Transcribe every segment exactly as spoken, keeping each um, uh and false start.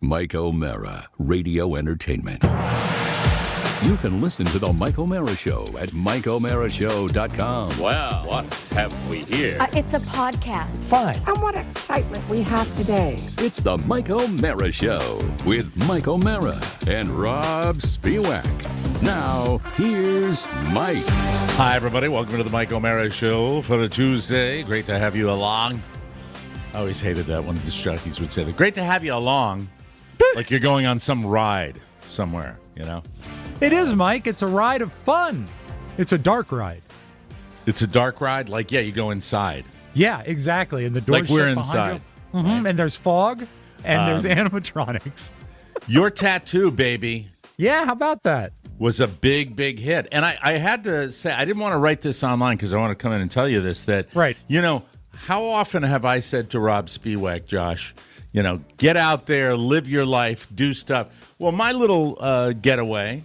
Mike O'Mara, Radio Entertainment. You can listen to The Mike O'Mara Show at mike o'mara show dot com. Well, what have we here? Uh, it's a podcast. Fine. And what excitement we have today. It's The Mike O'Mara Show with Mike O'Mara and Rob Spiewak. Now, here's Mike. Hi, everybody. Welcome to the Mike O'Mara Show for a Tuesday. Great to have you along. I always hated that when the jockeys would say that. Great to have you along. Like you're going on some ride somewhere, you know? It is, Mike. It's a ride of fun. It's a dark ride. It's a dark ride? Like, yeah, you go inside. Yeah, exactly. And the doors Like we're shut inside. Mm-hmm. Right. And there's fog, and Um, there's animatronics. Your tattoo, baby, Yeah, how about that? was a big, big hit. And I, I had to say, I didn't want to write this online because I want to come in and tell you this, that, Right. you know, how often have I said to Rob Spiewak, Josh, you know, get out there, live your life, do stuff. Well, my little uh, getaway,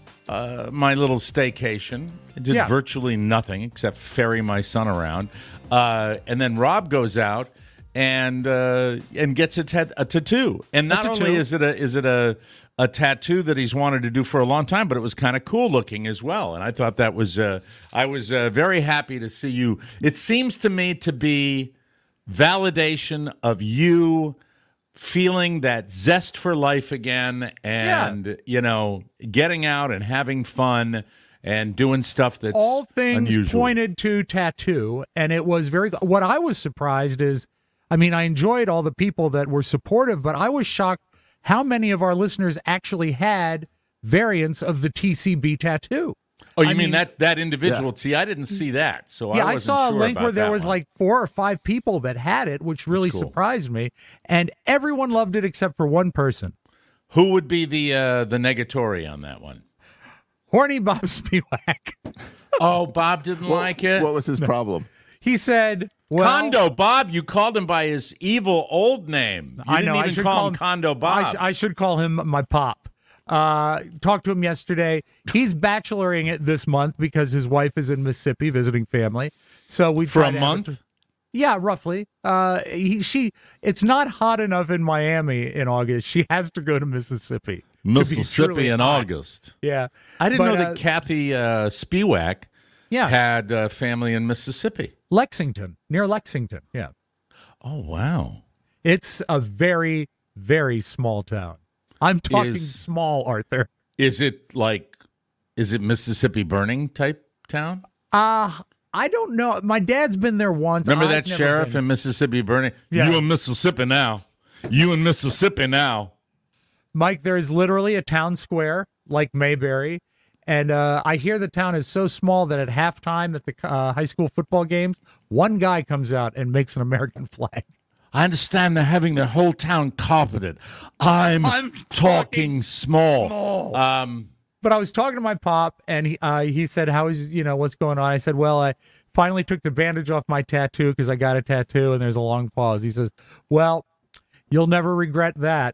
uh, my little staycation, I did Yeah. virtually nothing except ferry my son around. Uh, and then Rob goes out and uh, and gets a, tat- a tattoo. And not tattoo. only is it a is it a a tattoo that he's wanted to do for a long time, but it was kind of cool looking as well. And I thought that was uh, I was uh, very happy to see you. It seems to me to be validation of you feeling that zest for life again, and yeah. you know, getting out and having fun and doing stuff that's all things unusual. Pointed to tattoo, and it was very. What I was surprised is, I mean, I enjoyed all the people that were supportive, but I was shocked how many of our listeners actually had variants of the T C B tattoo. Oh, you I mean, mean that that individual? Yeah. See, I didn't see that, so yeah, I I wasn't saw a sure link about where there that was one. like four or five people that had it, which really cool. surprised me, and everyone loved it except for one person. Who would be the uh, the negatory on that one? Horny Bob Spiewak. Oh, Bob didn't what, like it. What was his problem? He said, well, Condo Bob. You called him by his evil old name. You I didn't know. even I should call call him him Condo Bob. I, sh- I should call him my pop. Uh, talked to him yesterday. He's bacheloring it this month because his wife is in Mississippi visiting family. So we For a tried to have month? it- Yeah, roughly. Uh, he, she. It's not hot enough in Miami in August. She has to go to Mississippi. to be Mississippi truly in hot. August. Yeah, I didn't But, know uh, that Kathy uh, Spiewak yeah, had uh, family in Mississippi. Lexington, near Lexington. Yeah, Oh, wow. it's a very, very small town. I'm talking Is- small, Arthur. Is it like, is it Mississippi burning type town? Uh, I don't know. My dad's been there once. Remember I've that never sheriff been. in Mississippi burning? Yeah. You in Mississippi now. You in Mississippi now. Mike, there is literally a town square like Mayberry. And uh, I hear the town is so small that at halftime at the uh, high school football games, one guy comes out and makes an American flag. I understand they're having their whole town carpeted. I'm, I'm talking, talking small. small. Um, But I was talking to my pop, and he uh, he said, "How is you know what's going on?" I said, "Well, I finally took the bandage off my tattoo because I got a tattoo." And there's a long pause. He says, "Well, you'll never regret that."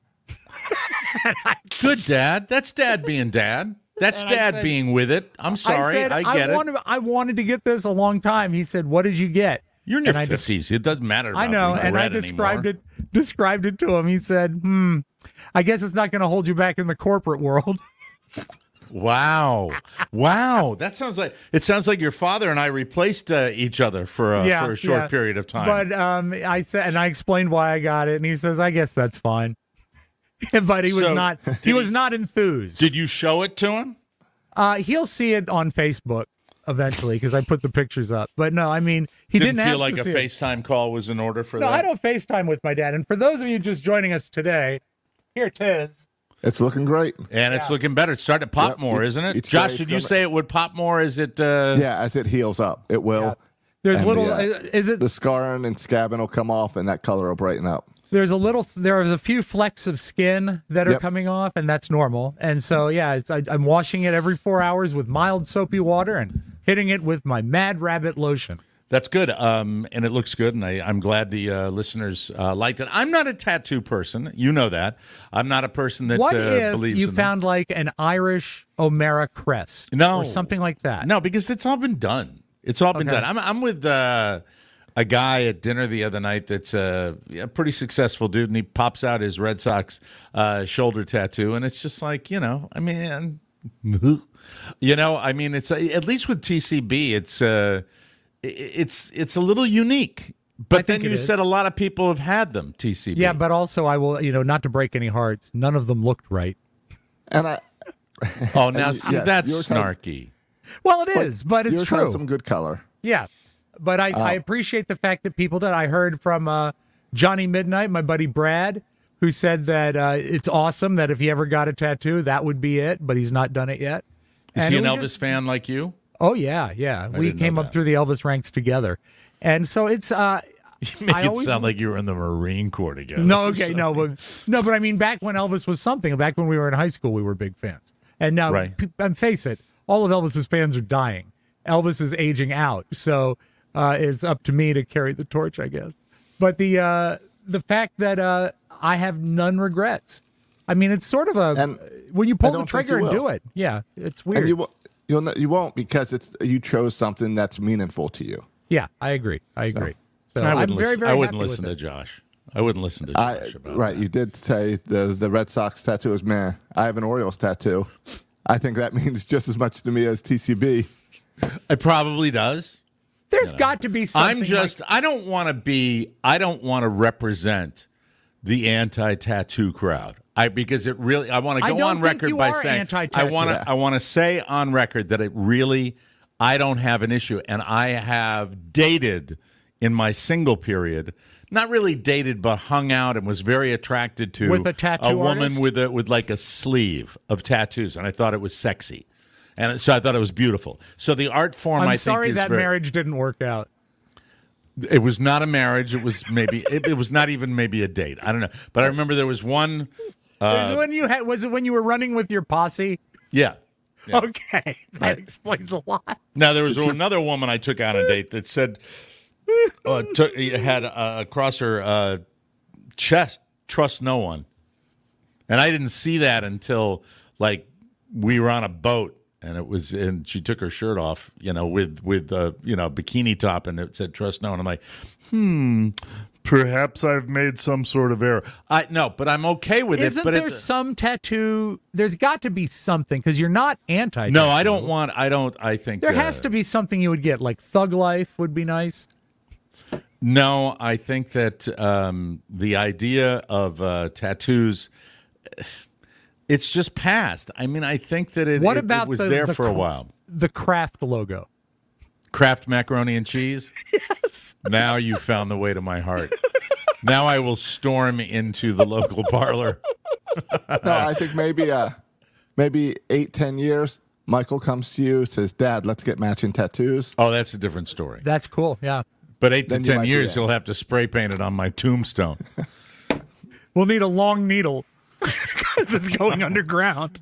good dad. That's dad being dad. That's And I dad said- being with it. I'm sorry. I, said, I get it. wanted, I wanted to get this a long time. He said, "What did you get?" You're in your and I des- fifties. It doesn't matter about I know, and I regret described anymore. it described it to him. He said, "Hmm, I guess it's not going to hold you back in the corporate world." Wow. Wow. That sounds like it sounds like your father and I replaced uh, each other for a, Yeah, for a short yeah. period of time. But um, I said, and I explained why I got it, and he says, "I guess that's fine." But he was So, not. did He was he- not enthused. Did you show it to him? Uh, he'll see it on Facebook eventually because I put the pictures up. But no, I mean, he Didn't, didn't, feel ask like to a see it. FaceTime call was in order for No, that? I don't FaceTime with my dad. And for those of you just joining us today, here it is. It's looking great. And it's looking better. It's starting to pop Yep, more, each- isn't it? each Josh, day did it's you coming- say it would pop more? Is it? Uh, Yeah, as it heals up, it will. Yeah. There's And little. the, uh, is it? The scarring and scabbing will come off, and that color will brighten up. There's a little. There's a few flecks of skin that are Yep. coming off, and that's normal. And so, yeah, it's, I, I'm washing it every four hours with mild soapy water and hitting it with my Mad Rabbit lotion. That's good, um, and it looks good, and I, I'm glad the uh, listeners uh, liked it. I'm not a tattoo person. You know that. I'm not a person that What uh, if believes you in them. found like an Irish O'Mara crest? No. Or something like that. No, because it's all been done. It's all been Okay. done. I'm, I'm with uh, a guy at dinner the other night that's a, a pretty successful dude, and he pops out his Red Sox uh, shoulder tattoo, and it's just like, you know, I mean, you know, I mean, it's at least with T C B, it's uh, it's it's a little unique. But then you said a lot of people have had them, T C B. Yeah, but also I will, you know, not to break any hearts, none of them looked right. And I. Oh, now see, yes, that's yours has- snarky. Well, it is, but it's yours true. has some good color. Yeah, but I, I appreciate the fact that people did. I heard from uh, Johnny Midnight, my buddy Brad, who said that uh, it's awesome that if he ever got a tattoo, that would be it, but he's not done it yet. Is And he it an was Elvis just- fan like you? Oh, yeah, yeah. we didn't know came up that. through the Elvis ranks together. And so it's... Uh, You make I it always- sound like you were in the Marine Corps together. No, okay, no, but no, but I mean, back when Elvis was something, back when we were in high school, we were big fans. And now, Right. pe- and face it, all of Elvis's fans are dying. Elvis is aging out, so uh, it's up to me to carry the torch, I guess. But the uh, the fact that uh, I have none regrets. I mean, it's sort of a And when you I pull the don't think trigger you and will. do it. Yeah, it's weird. And you, won't- you'll, not- you won't because it's you chose something that's meaningful to you. yeah, I agree. I agree. So I I'm wouldn't very, listen, very I wouldn't happy listen to with it. Josh. I wouldn't listen to I, Josh about right, that. you did say the the Red Sox tattoo is meh. I have an Orioles tattoo. I think that means just as much to me as T C B. It probably does. There's got to be something. I'm just, like- I don't want to be, I don't want to represent the anti-tattoo crowd. I because it really, I want to I go don't on think record you by are saying, I anti-tattoo. want to, Yeah. I want to say on record that it really, I don't have an issue, and I have dated in my single period. Not really dated, but hung out and was very attracted to With a tattoo a woman artist? with a with like a sleeve of tattoos, and I thought it was sexy, and so I thought it was beautiful. So the art form, I'm I sorry think, is that very, marriage didn't work out. It was not a marriage. It was maybe it, it was not even maybe a date. I don't know, but I remember there was one. was it when you had? Was it when you were running with your posse? Yeah. Yeah. Okay, that explains a lot. Now there was another woman I took on a date that said uh, took, had uh, across her uh, chest, "Trust no one," and I didn't see that until like we were on a boat, and it was, and she took her shirt off, you know, with with uh, you know bikini top, and it said "Trust no one." I'm like, hmm. Perhaps I've made some sort of error. I no, but I'm okay with Isn't it. But there it's, some tattoo? There's got to be something because you're not anti. no, I don't want. I don't. I think There uh, has to be something you would get, like Thug Life would be nice. No, I think that um, the idea of uh, tattoos, it's just past. I mean, I think that it, What it- it about was the- there the for a cr- while. The Kraft logo. Kraft macaroni and cheese? Yes. Now you found the way to my heart. Now I will storm into the local parlor. No, I think maybe uh, maybe eight, ten years. Michael comes to you, says, "Dad, let's get matching tattoos." Oh, that's a different story. That's cool. Yeah, But eight Then to you ten might do years, that. you'll have to spray paint it on my tombstone. we'll need a long needle because it's going underground.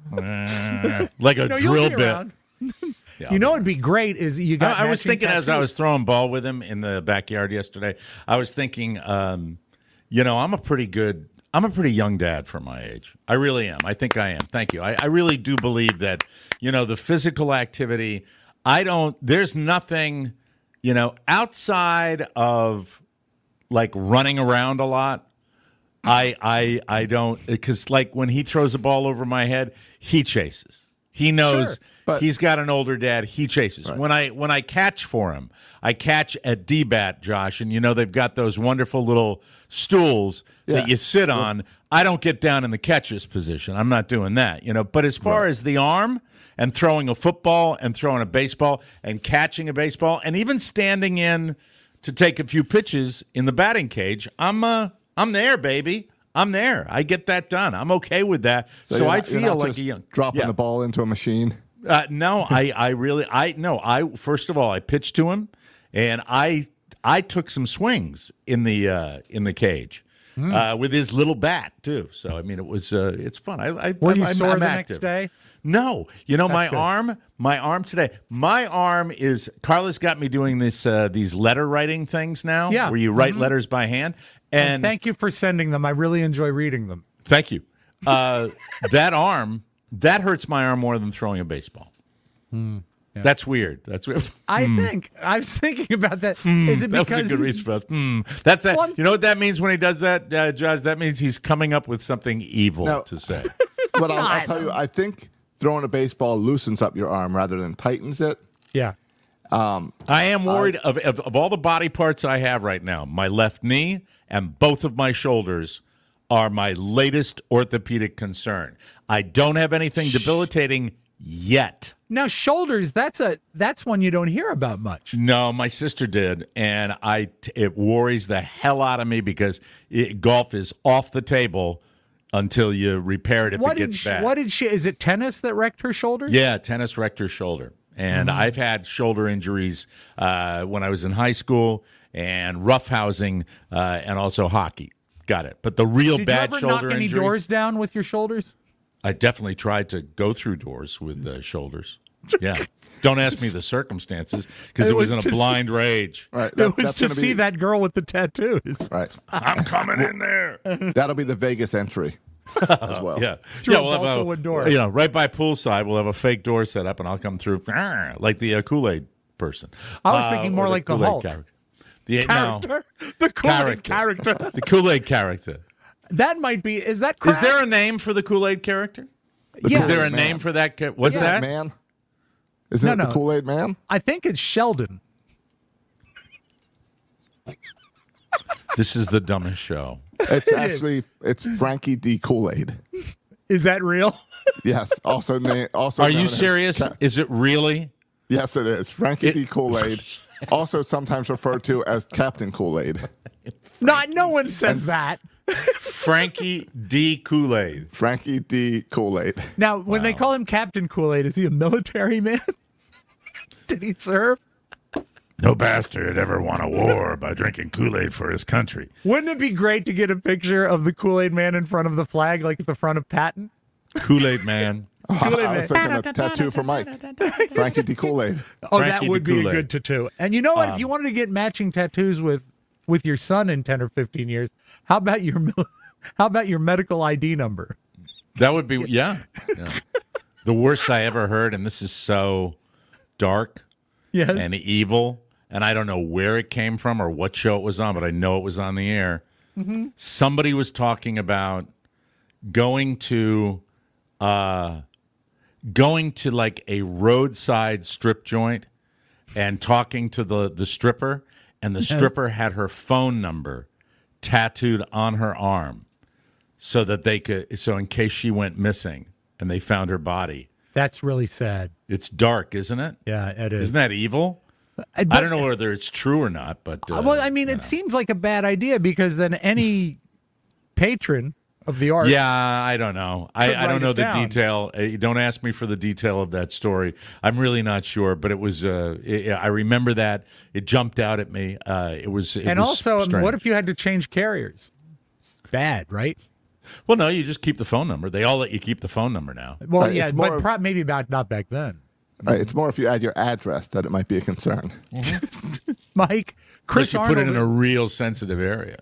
Like a No, you'll drill be bit. around. You know, what'd be great is you got. I, I was matching thinking as I tattoos. was throwing ball with him in the backyard yesterday, I was thinking, um, you know, I'm a pretty good, I'm a pretty young dad for my age. I really am. I think I am. Thank you. I, I really do believe that, you know, the physical activity, I don't, there's nothing, you know, outside of like running around a lot. I, I, I don't, because like when he throws a ball over my head, he chases. He knows. Sure, but- He's got an older dad. He chases. When I when I catch for him, I catch at D-bat, Josh, and you know they've got those wonderful little stools Yeah. that you sit on. I don't get down in the catcher's position. I'm not doing that, you know. But as far as the arm and throwing a football and throwing a baseball and catching a baseball and even standing in to take a few pitches in the batting cage, I'm uh, I'm there, baby. I'm there. I get that done. I'm okay with that. So, you're I not- you're feel not like just a young dropping Yeah. the ball into a machine. Uh, no, I, I really, I no, I first of all, I pitched to him, and I, I took some swings in the uh, in the cage Hmm. uh, with his little bat too. So I mean, it was, uh, it's fun. I, I Were I'm, you I'm, sore I'm the active. next day? No, you know my good. arm, my arm today. My arm is. Carla's got me doing this uh, these letter writing things now, Yeah. where you write letters by hand. And Thank you for sending them. I really enjoy reading them. Thank you. Uh, that arm, that hurts my arm more than throwing a baseball. That's weird. That's weird. I think I was thinking about that. Is it That because was a good he- response. Hmm. That's that. Well, You know what that means when he does that, uh, Judge? That means he's coming up with something evil No. to say. But I'll, I'll tell you, I think throwing a baseball loosens up your arm rather than tightens it. Yeah. I am worried of, of of all the body parts I have right now. My left knee and both of my shoulders are my latest orthopedic concern. I don't have anything debilitating yet. Now shoulders, that's a that's one you don't hear about much. No, my sister did, and I it worries the hell out of me because it, golf is off the table until you repair it if What it did gets she, bad. what did she? Is it tennis that wrecked her shoulder? Yeah, tennis wrecked her shoulder. And Mm-hmm. I've had shoulder injuries uh, when I was in high school and roughhousing uh, and also hockey. Got it. But the real Did bad you ever shoulder knock any injury, doors down with your shoulders? I definitely tried to go through doors with the shoulders. Yeah. Don't ask me the circumstances because it, It was, was in to a blind rage. Right. It was that's to gonna see be, that girl with the tattoos. Right. I'm coming in there. That'll be the Vegas entry as well. Yeah. Through yeah, a we'll have balsa a, wood door. You know, right by poolside, we'll have a fake door set up and I'll come through "Arr," like the uh, Kool-Aid person. I was Uh, thinking or more like the Kool-Aid Hulk. character. The, no, Character? The Kool-Aid Character. character. the Kool-Aid character. That might be. Is that Is crack? there a name for the Kool-Aid character? The Yeah. Is there a Kool-Aid name Man. for that? Ca- What's Kool-Aid that? Man? Isn't No, it no. the Kool-Aid Man? I think it's Sheldon. This is the dumbest show. It's actually it's Frankie D. Kool-Aid. Is that real? Yes. Also, na- also. Are known you as serious? Ca- Is it really? Yes, it is. Frankie It- D. Kool-Aid, also sometimes referred to as Captain Kool-Aid. No, no one says that. Frankie D. Kool-Aid. Frankie D. Kool-Aid. Now, when they call him Captain Kool-Aid, is he a military man? Did he serve? No bastard ever won a war by drinking Kool-Aid for his country. Wouldn't it be great to get a picture of the Kool-Aid man in front of the flag, like at the front of Patton? Kool-Aid man. Kool-Aid I was Man. thinking a tattoo for Mike. Frankie D. Kool-Aid. Oh, Frankie that would the be a Kool-Aid. good tattoo. And you know what? if you wanted to get matching tattoos with with your son in ten or fifteen years, how about your mil- how about your medical I D number? That would be, yeah. yeah. The worst I ever heard, and this is so dark Yes. and evil, and I don't know where it came from or what show it was on, but I know it was on the air. Somebody was talking about going to uh, going to like a roadside strip joint and talking to the, the stripper, and the stripper had her phone number tattooed on her arm so that they could, so in case she went missing and they found her body. That's really sad. It's dark, isn't it? Yeah, it is. Isn't that evil? I don't know whether it's true or not, but uh, Well, I mean, it seems like a bad idea because then any patron of the art. yeah, I don't know. I, Could I don't write know it the down. detail. Uh, Don't ask me for the detail of that story. I'm really not sure, but it was. Uh, it, I remember that it jumped out at me. Uh, it was. It And was also, I mean, strange. what if you had to change carriers? Bad, right? Well, no, you just keep the phone number. They all let you keep the phone number now. Well, Uh, yeah, it's more but of- pro- maybe about not back then. Right, it's more if you add your address that it might be a concern. Mike, Chris Unless you Arnold. put it in a real sensitive area,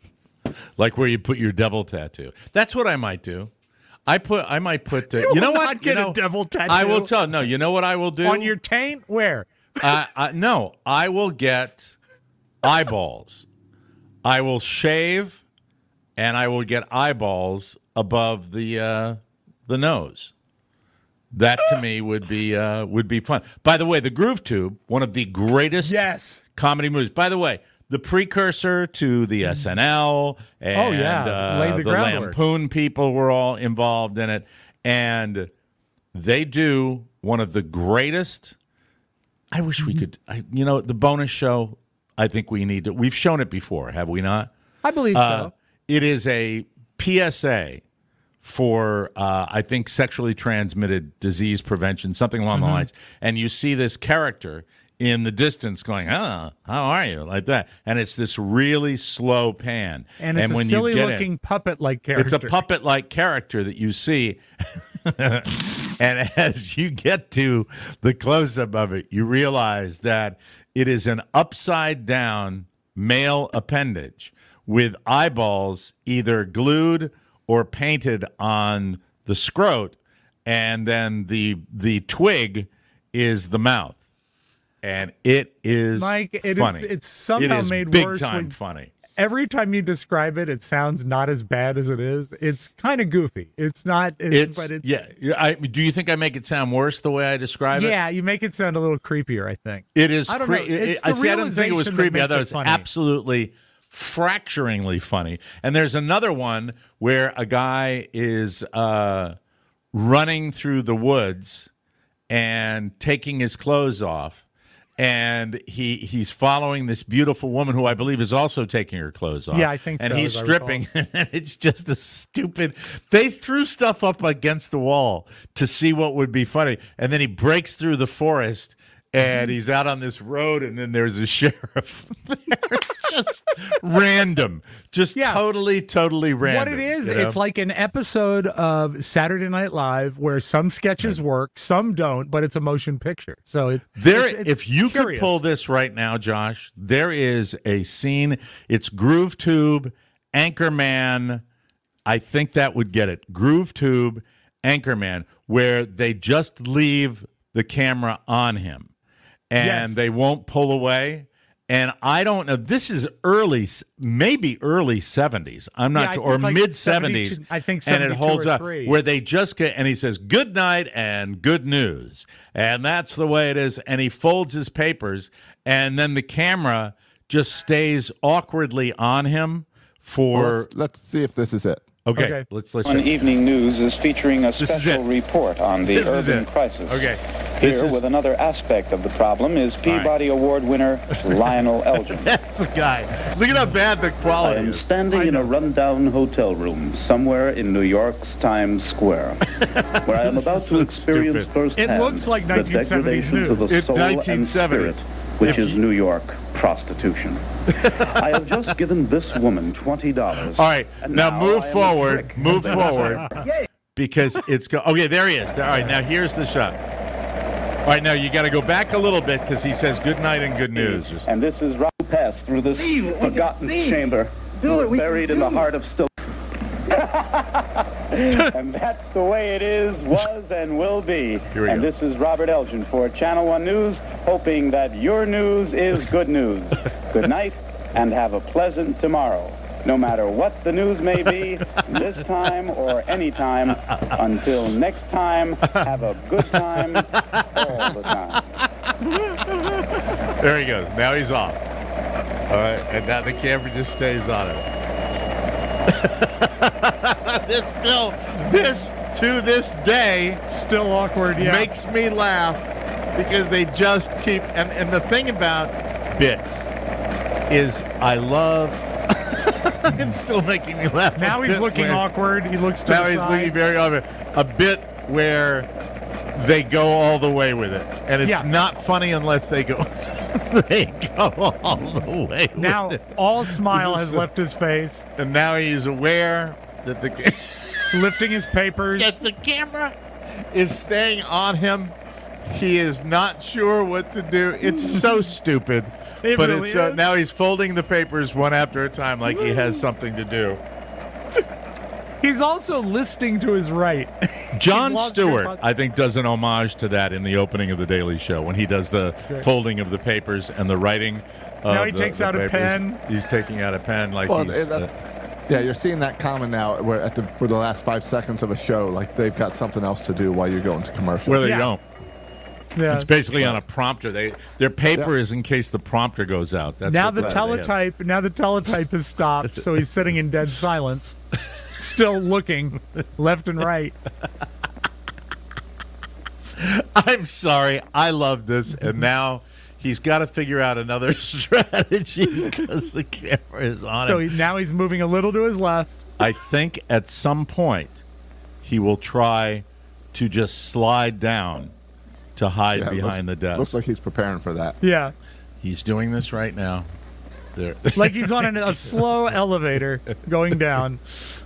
like where you put your devil tattoo. That's what I might do. I put. I might put. Uh, you, will know what? not get you a know, devil tattoo. I will tell. No, you know what I will do on your taint. Where? uh, uh, no, I will get eyeballs. I will shave, and I will get eyeballs above the uh, the nose. That to me would be uh, would be fun. By the way, the Groove Tube, one of the greatest Yes. comedy movies. By the way, the precursor to the S N L and Oh, yeah. uh, Laid the the groundwork. Lampoon people were all involved in it, and they do one of the greatest. I wish we could. I, you know, the bonus show. I think we need to. We've shown it before, have we not? I believe Uh, so. it is a P S A for, uh, I think, sexually transmitted disease prevention, something along Mm-hmm. the lines. And you see this character in the distance going, "Oh, how are you?" like that, and it's this really slow pan. And it's when a you get silly-looking it, puppet-like character. it's a puppet-like character that you see. And as you get to the close-up of it, you realize that it is an upside-down male appendage with eyeballs either glued or painted on the scrot, and then the the twig is the mouth, and it is Mike, it is funny. it's somehow it is made big worse time when- funny. Every time you describe it, it sounds not as bad as it is. It's kind of goofy. It's not. It's, It's, but it's yeah. I, do you think I make it sound worse the way I describe it? yeah. You make it sound a little creepier. I think. It is. I don't cre- know. It's it- I the see. I didn't think it was realization that creepy. I makes thought it it was funny. absolutely fracturingly funny. And there's another one where a guy is uh, running through the woods and taking his clothes off, and he he's following this beautiful woman who I believe is also taking her clothes off. Yeah, I think and so, he's as I stripping, and it's just a stupid. They threw stuff up against the wall to see what would be funny, and then he breaks through the forest. And he's out on this road, and then there's a sheriff there. Just random. Just Yeah. totally, totally random. What it is, you know? it's like an episode of Saturday Night Live where some sketches work, some don't, but it's a motion picture. So it's There, it's, it's if you curious. could pull this right now, Josh, there is a scene. It's Groove Tube, Anchorman. I think that would get it. Groove Tube, Anchorman, where they just leave the camera on him. And Yes. they won't pull away. And I don't know. This is early, maybe early seventies. I'm not Yeah, I sure, or think like mid seventies. seventy-two I think and it seventy-two holds or up three. where they just get, and he says, "Good night and good news," and that's the way it is. And he folds his papers, and then the camera just stays awkwardly on him for. Well, let's, let's see if this is it. okay, Okay. let's let's. On check. Evening News is featuring a is it. special report on the This is urban it. crisis. Okay. This Here, is- with another aspect of the problem, is Peabody Award winner Lionel Elgin. That's the guy. Look at how bad the I quality am is. standing in a rundown hotel room somewhere in New York's Times Square, where I am This about is to so experience stupid. firsthand It looks like the nineteen seventies degradation to the news. It's soul nineteen and seventies. spirit, which If is you- New York prostitution. I have just given this woman twenty dollars. All right, and now now move I am a forward. prick. Move forward. Because it's go- okay. There he is. There, all right, now here's the shot. All right, now you got to go back a little bit because he says good night and good news. Just- And this is Rob Pass through this forgotten chamber, buried in the heart of still. And that's the way it is, was, and will be. Here we and go. this is Robert Elgin for Channel One News, hoping that your news is good news. Good night, and have a pleasant tomorrow. No matter what the news may be, this time or any time. Until next time, have a good time all the time. There he goes. Now he's off. All right, and now the camera just stays on him. This still, this to this day Still awkward. Yeah. makes me laugh because they just keep. And, and the thing about bits is, I love. It's still making me laugh. now a he's bit looking where- awkward. He looks to Now the he's side. looking very awkward. A bit where they go all the way with it, and it's Yeah. not funny unless they go. They go all the way. with Now it. all smile This has is the- left his face, and now he's aware that the ca- lifting his papers. that the camera is staying on him. He is not sure what to do. It's so stupid. It but really it's so is. now he's folding the papers one after a time like he has something to do. He's also listing to his right. John lost Stewart, your- I think, does an homage to that in the opening of the Daily Show when he does the folding of the papers and the writing. Of Now he the- takes the out a papers. pen. He's taking out a pen like Well, he's. it- that- uh, Yeah, you're seeing that common now where at the, for the last five seconds of a show, like they've got something else to do while you're going to commercial. where they Yeah. don't. Yeah. It's basically on a prompter. They their paper is in case the prompter goes out. That's now what the they have. teletype. Now the teletype has stopped, so he's sitting in dead silence, still looking left and right. I'm sorry. I love this, and now he's got to figure out another strategy because the camera is on So him. he, now he's moving a little to his left. I think at some point he will try to just slide down to hide Yeah, behind looks, the desk. Looks like he's preparing for that. Yeah, He's doing this right now. There. like he's on an, a slow elevator going down.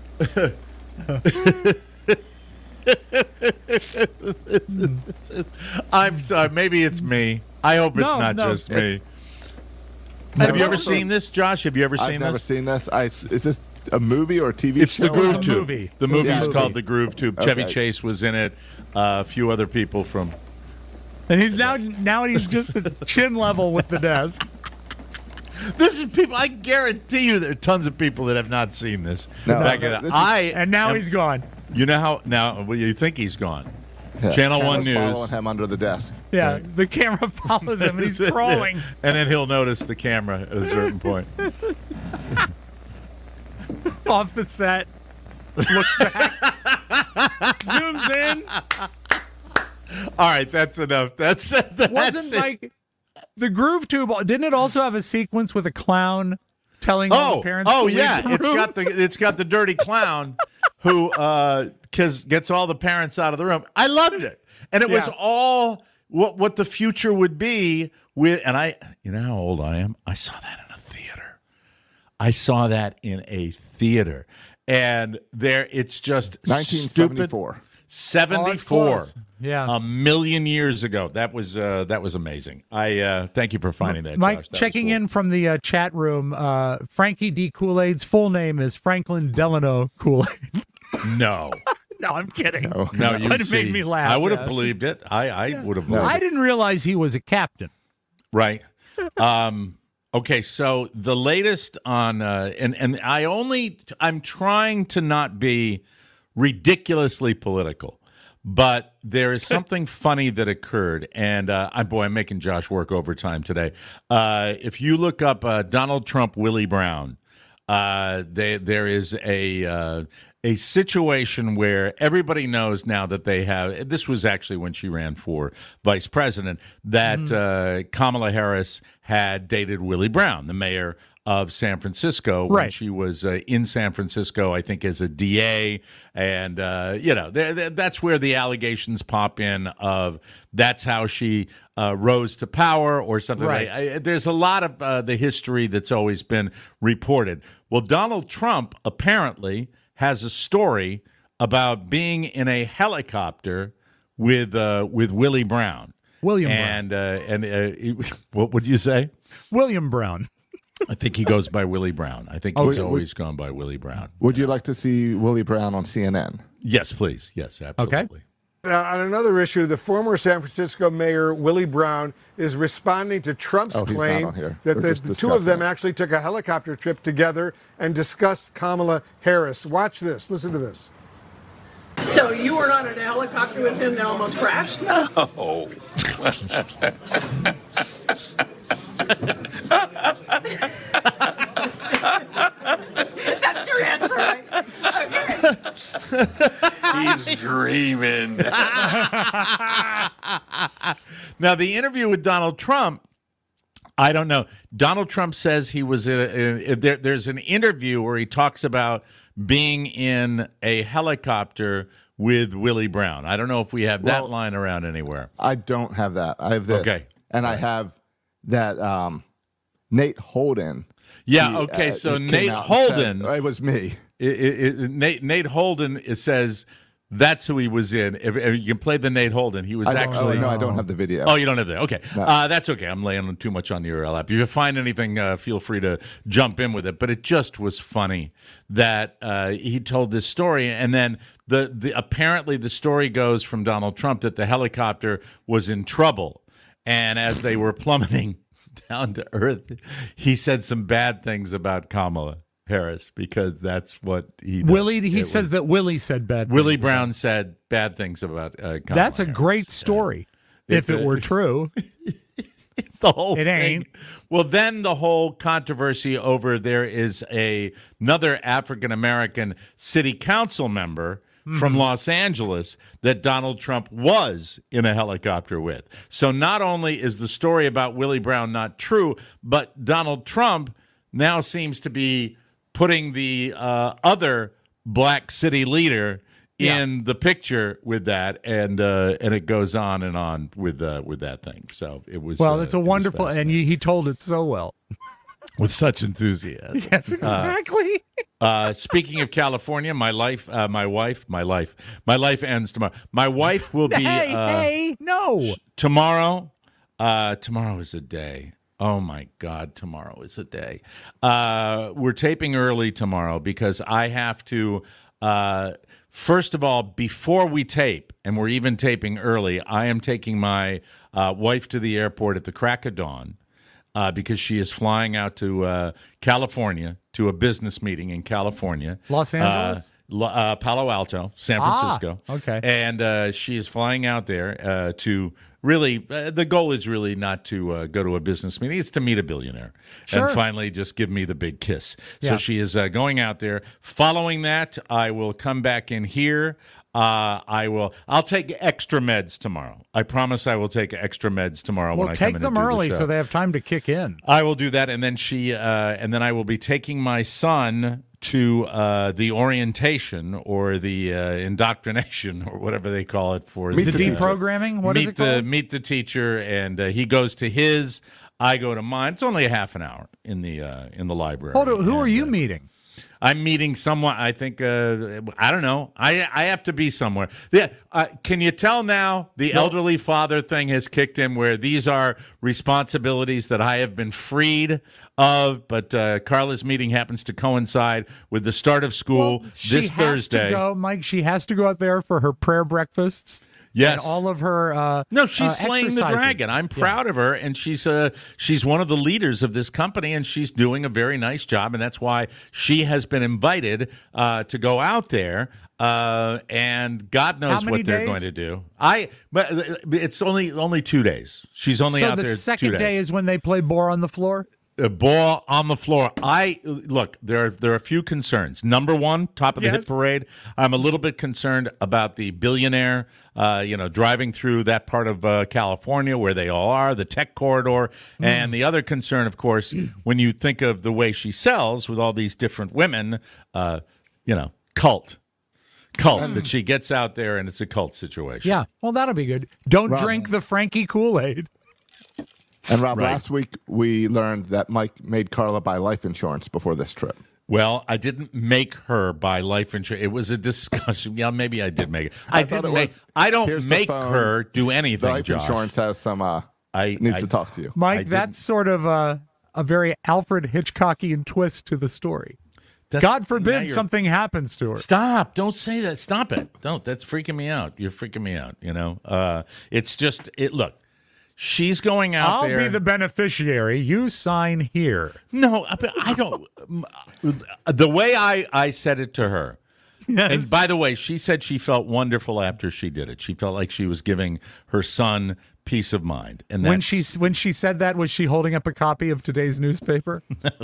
I'm sorry. Maybe it's me. I hope it's No, not no. just me. And Have you ever also- seen this, Josh? Have you ever I've seen never this? seen this. I, is this a movie or a T V It's show? the Groove a Tube. movie. The movie Yeah, is movie. called The Groove Tube. Chevy Okay. Chase was in it. Uh, a few other people from. And he's now now he's just at chin level with the desk. This is people. I guarantee you, there are tons of people that have not seen this. No, Back no, in the- this is- I And now am- he's gone. You know how now? Well, you think he's gone? Yeah, Channel camera's One News. following him under the desk. Yeah, the camera follows him and he's crawling. and then he'll notice the camera at a certain point. Off the set, looks back, zooms in. All right, that's enough. That's that's Wasn't it. like the Groove Tube? Didn't it also have a sequence with a clown telling all Oh, the parents? oh to leave yeah, the it's room? got the it's got the dirty clown who uh cause gets all the parents out of the room. I loved it. And it was Yeah. all what what the future would be with and I you know how old I am? I saw that in a theater. I saw that in a theater. And there it's just nineteen stupid. seventy-four. seventy-four. Oh, that's close. Yeah. A million years ago. That was uh, that was amazing. I uh, thank you for finding that, Mike, Josh. That was checking cool. in from the uh, chat room, uh, Frankie D. Kool-Aid's full name is Franklin Delano Kool-Aid. No. No, I'm kidding. No. No, you But it made see, me laugh, I would have yeah. believed it. I, I would have believed I it. didn't realize he was a captain. Right. Um, okay, so the latest on uh, and and I only I'm trying to not be ridiculously political, but there is something funny that occurred, and uh, I boy, I'm making Josh work overtime today. Uh, if you look up uh, Donald Trump, Willie Brown, uh, they, there is a uh, a situation where everybody knows now that they have. This was actually when she ran for vice president that uh, Kamala Harris had dated Willie Brown, the mayor of San Francisco, when Right. she was uh, in San Francisco, I think, as a D A. And, uh, you know, th- th- that's where the allegations pop in of that's how she uh, rose to power or something. Right. Like, I, there's a lot of uh, the history that's always been reported. Well, Donald Trump apparently has a story about being in a helicopter with uh, with Willie Brown. William and, Uh, and uh, he- what would you say? William Brown. I think he goes by Willie Brown. I think Oh, he's would- always gone by Willie Brown. Would you like to see Willie Brown on C N N? Yes, please. Yes, absolutely. Uh, on another issue, the former San Francisco mayor, Willie Brown, is responding to Trump's Oh, he's not claim on here. that We're the, just the two of them discussing it. actually took a helicopter trip together and discussed Kamala Harris. Watch this. Listen to this. So you were on a helicopter with him that almost crashed? Oh. That's your answer, right? Okay. He's dreaming. Now, the interview with Donald Trump, I don't know. Donald Trump says he was in, a, in a, there, there's an interview where he talks about being in a helicopter with Willie Brown. I don't know if we have that Well, line around anywhere. I don't have that. I have this. Okay. And I have that um, Nate Holden. Yeah, he, okay, uh, so he came Nate out and Holden- said, it was me. It, it, it, Nate, Nate Holden it says that's who he was in. If, if you can play the Nate Holden, he was I don't, actually. oh, no, I don't have the video. Oh, you don't have that? Okay. No. Uh, that's okay. I'm laying too much on your lap. If you find anything, uh, feel free to jump in with it. But it just was funny that uh, he told this story. And then the, the apparently the story goes from Donald Trump that the helicopter was in trouble. And as they were plummeting down to earth, he said some bad things about Kamala Harris because that's what he does. Willie, he It says was- that Willie said bad things. Willie Brown said bad things about uh, Kamala That's a Harris. great story. It's if it a- were true. The whole It thing. ain't. Well, then the whole controversy over there is a another African American city council member Mm-hmm. from Los Angeles that Donald Trump was in a helicopter with. So not only is the story about Willie Brown not true, but Donald Trump now seems to be putting the uh, other black city leader in the picture with that, and uh, and it goes on and on with uh, with that thing. So it was Well, uh, it's a it was wonderful, and fascinating. he, he told it so well. with such enthusiasm. Yes, exactly. Uh, speaking of California, my life, uh, my wife, my life, my life ends tomorrow. My wife will be hey, uh, hey, no. tomorrow. Uh, tomorrow is a day. Oh my God, tomorrow is a day. Uh, we're taping early tomorrow because I have to. Uh, first of all, before we tape, and we're even taping early, I am taking my uh, wife to the airport at the crack of dawn uh, because she is flying out to uh, California to a business meeting in California. Los Angeles? Uh, Uh, Palo Alto, San Francisco. Ah, okay. And uh, she is flying out there uh, to really, uh, the goal is really not to uh, go to a business meeting. It's to meet a billionaire Sure. and finally just give me the big kiss. So Yeah. she is uh, going out there. Following that, I will come back in here. Uh, I will. I'll take extra meds tomorrow. I promise I will take extra meds tomorrow Well, when I come take in them and do the early show. so they have time to kick in. I will do that, and then she, uh, and then I will be taking my son to uh, the orientation or the uh, indoctrination or whatever they call it for Meet The the teacher. deprogramming? What meet is it the called? meet the teacher, and uh, he goes to his. I go to mine. It's only a half an hour in the uh, in the library. Hold on, who are And, you uh, meeting? I'm meeting someone. I think uh, I don't know. I I have to be somewhere. Yeah. Uh, can you tell now the elderly father thing has kicked in, where these are responsibilities that I have been freed of? But uh, Carla's meeting happens to coincide with the start of school Well, she this has Thursday. To go, Mike, she has to go out there for her prayer breakfasts. Yes. And all of her uh, No, she's uh, slaying the exercises. dragon. I'm Yeah. proud of her, and she's uh, she's one of the leaders of this company, and she's doing a very nice job, and that's why she has been invited uh, to go out there. Uh, and God knows How many what they're days? going to do. I, but it's only only two days. She's only So out the there second two days. day is when they play bore on the floor? A ball on the floor. I look. There are there are a few concerns. Number one, top of the Yes. hit parade. I'm a little bit concerned about the billionaire. Uh, you know, driving through that part of uh, California where they all are, the tech corridor, Mm. and the other concern, of course, when you think of the way she sells with all these different women, uh, you know, cult, cult that she gets out there, and it's a cult situation. Yeah. Well, that'll be good. Don't Rob. drink the Frankie Kool-Aid. And Rob, Right. last week we learned that Mike made Carla buy life insurance before this trip. Well, I didn't make her buy life insurance. It was a discussion. Yeah, maybe I did make it. I, I thought didn't it make. was, I don't here's the make phone, her do The anything. life Josh. insurance has some uh I needs I- to talk to you. Mike, I that's didn't- sort of a, a very Alfred Hitchcockian twist to the story. that's- God now forbid you're- something happens to her. Stop! Don't say that. Stop it! Don't. That's freaking me out. You're freaking me out. You know. Uh, it's just it. Look, she's going out I'll there. be the beneficiary. You sign here. No, but I don't. The way I I said it to her. And by the way, she said she felt wonderful after she did it. She felt like she was giving her son peace of mind. And When that's, she when she said that, was she holding up a copy of today's newspaper?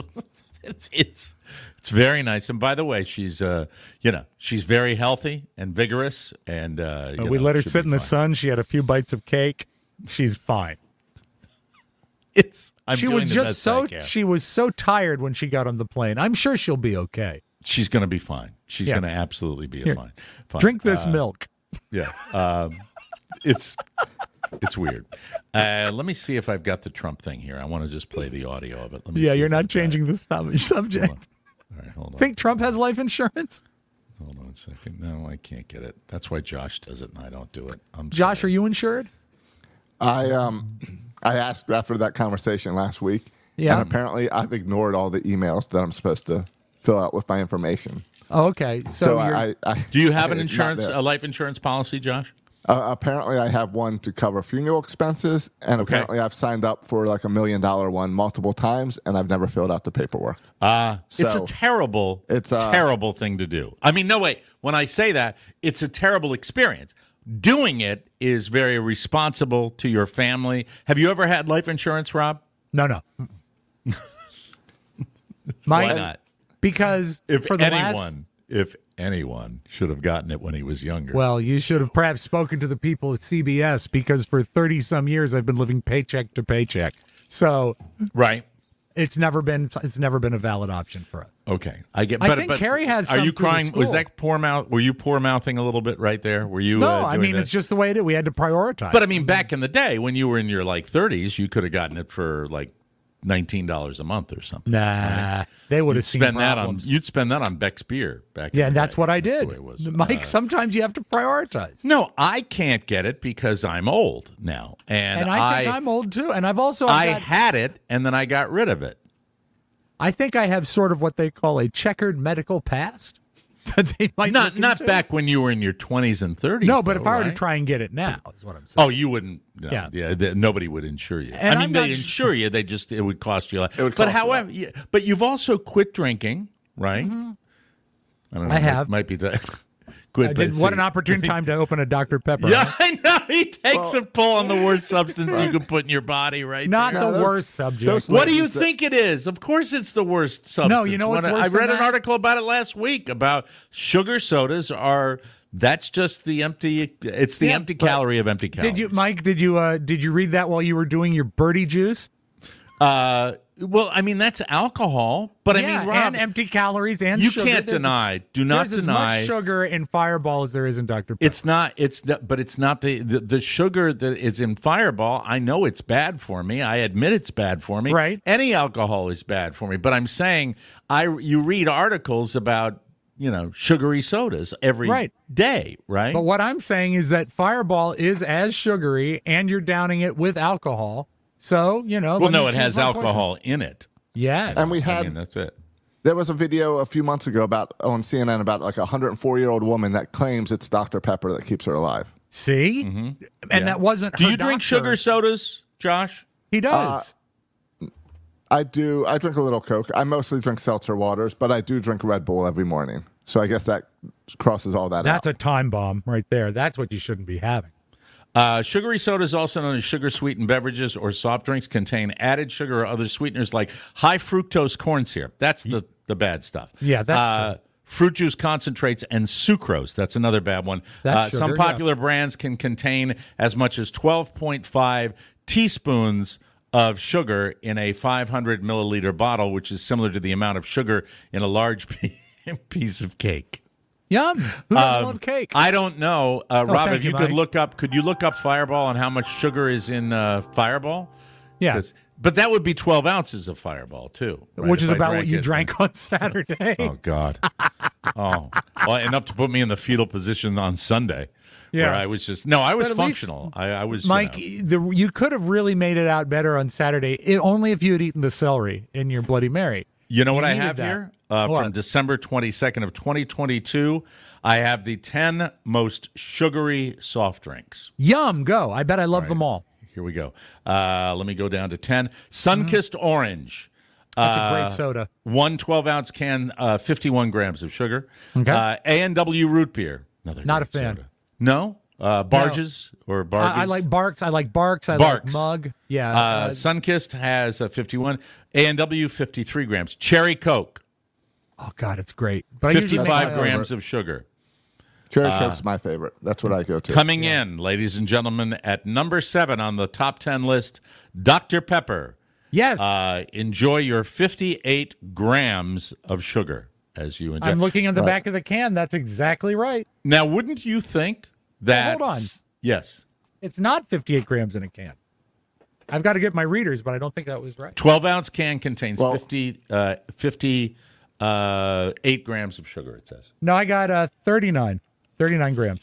it's it's it's very nice. And by the way, she's uh you know she's very healthy and vigorous. And uh, you we know, let her she'll sit be in the fine. sun. She had a few bites of cake. She's fine. It's I'm she doing was the just best so I can. she was so tired when she got on the plane. I'm sure she'll be okay. She's going to be fine. She's Yeah. going to absolutely be Here, fine. fine. Drink this Uh, milk. Yeah. Um, it's it's weird. Uh, let me see if I've got the Trump thing here. I want to just play the audio of it. Let me Yeah, see you're if not I've got changing it. the sub- subject. Hold on. All right, hold on. Think Trump has life insurance? Hold on a second. No, I can't get it. That's why Josh does it and I don't do it. I'm Josh, sorry. are you insured? I um I asked after that conversation last week. Yeah. And apparently I've ignored all the emails that I'm supposed to fill out with my information. Oh, okay. So, So, you're, I, I Do you have an it's not insurance, there. a life insurance policy, Josh? Uh, apparently, I have one to cover funeral expenses, and Okay. apparently, I've signed up for like a million dollar one multiple times, and I've never filled out the paperwork. Uh, it's a So, terrible, it's, uh, terrible thing to do. I mean, no, wait. When I say that, it's a terrible experience. Doing it is very responsible to your family. Have you ever had life insurance, Rob? no, no. Why My- not? Because If for the anyone, last, if anyone should have gotten it when he was younger. well, you should have perhaps spoken to the people at C B S because for thirty some years I've been living paycheck to paycheck. So right. it's never been it's never been a valid option for us. Okay, I get. I But, think but Carrie has Are some you through the crying? Was school. that poor mouth? Were you poor mouthing a little bit right there? Were you? No, uh, I doing mean that? it's just the way it is. We had to prioritize. But I mean, back in the day when you were in your like thirties, you could have gotten it for like nineteen dollars a month or something. nah, they would You'd have seen spend that on. problems. You'd spend that on Beck's beer back. in Yeah, the that's day. what I That's the did. way it was. Mike, Uh, sometimes you have to prioritize. no, I can't get it because I'm old now, and, And I think I, am old too. And I've also I got, had it, and then I got rid of it. I think I have sort of what they call a checkered medical past. they might Not look not into. back when you were in your twenties and thirties. No, but though, if I were right? to try and get it now, is what I'm saying. Oh, you wouldn't. No, yeah, Yeah. th- nobody would insure you. And I mean, I'm they not- insure you. They just it would cost you a lot. It would but cost a lot. however, yeah, but you've also quit drinking, right? Mm-hmm. I don't know. I might- have. Might, be that. Quit. I but did, what see- an opportune time to open a Doctor Pepper. Yeah, huh? I know. He takes a pull on the worst substance you can put in your body, right? Not there. the those- worst subject. those- What do you ladies that- think it is? Of course, it's the worst substance. No, you know what's When I- worse I than read an that? article about it last week about sugar sodas are. That's just the empty. It's the Yeah, empty but calorie of empty calories. Did you, Mike? Did you uh, did you read that while you were doing your birdie juice? Uh, well, I mean that's alcohol, but I Yeah, mean, Rob, and empty calories and you sugar. can't There's- deny. Do not There's deny. as much sugar in Fireball as there is in Doctor Pepper. It's not. It's not, but it's not the, the the sugar that is in Fireball. I know it's bad for me. I admit it's bad for me. Right. Any alcohol is bad for me. But I'm saying I you read articles about you know sugary sodas every Right. day, right? But what I'm saying is that Fireball is as sugary, and you're downing it with alcohol. So you know. well, let no, me it choose has my poison. alcohol in it. Yes. And we I had mean, that's it. there was a video a few months ago about on C N N about like a one hundred four year old woman that claims it's Doctor Pepper that keeps her alive. See, and that wasn't. Do her you drink doctor. sugar sodas, Josh? He does. I do. I drink a little Coke. I mostly drink seltzer waters, but I do drink Red Bull every morning. So I guess that crosses all that That's out. a time bomb right there. That's what you shouldn't be having. Uh, sugary sodas, also known as sugar-sweetened beverages or soft drinks, contain added sugar or other sweeteners like high fructose corn syrup. That's the, the bad stuff. Yeah, that's uh, true. Fruit juice concentrates and sucrose. That's another bad one. That's uh, some sugar, yeah. popular brands can contain as much as twelve point five teaspoons of sugar in a five hundred milliliter bottle, which is similar to the amount of sugar in a large piece of cake. Yum. Who doesn't love cake? I don't know, uh, Oh, Rob. thank If you you, could Mike. look up, could you look up Fireball and how much sugar is in uh, Fireball? yeah. 'Cause- but that would be twelve ounces of Fireball too, right? Which If is I about what you it. drank on Saturday. Oh God. Oh, well, enough to put me in the fetal position on Sunday. Yeah. where I was just no, I was But at least, functional. I, I was, you Mike, know. the, you could have really made it out better on Saturday, i only if you had eaten the celery in your Bloody Mary. You know what I needed have that. here? Uh, What? from December twenty-second of twenty twenty-two, I have the ten most sugary soft drinks. Yum, go. I bet I love them all. Here we go. Uh, let me go down to ten. Sunkissed Orange. That's a Uh, great soda. One twelve-ounce can, uh, fifty-one grams of sugar. Okay. Uh, A and W root beer. Another Not a great fan. soda. No? Uh, Barges or Barges? I, I like Barks. I like Barks. I Barks. like Mug. Yeah. Uh, uh, Sunkissed has uh, fifty-one. A and W, fifty-three grams. Cherry Coke, oh, God, it's great. But I usually make fifty-five my own. grams of sugar. Cherry Coke's my favorite. That's what I go to. Coming in, ladies and gentlemen, at number seven on the top ten list, Doctor Pepper. Yes. Uh, enjoy your fifty-eight grams of sugar as you enjoy. I'm looking at the back of the can. That's exactly right. Now, wouldn't you think that? hold on. Yes. It's not fifty-eight grams in a can. I've got to get my readers, but I don't think that was right. twelve ounce can contains Well- fifty, uh, fifty-eight grams of sugar, it says. No, I got uh, thirty-nine. thirty-nine grams.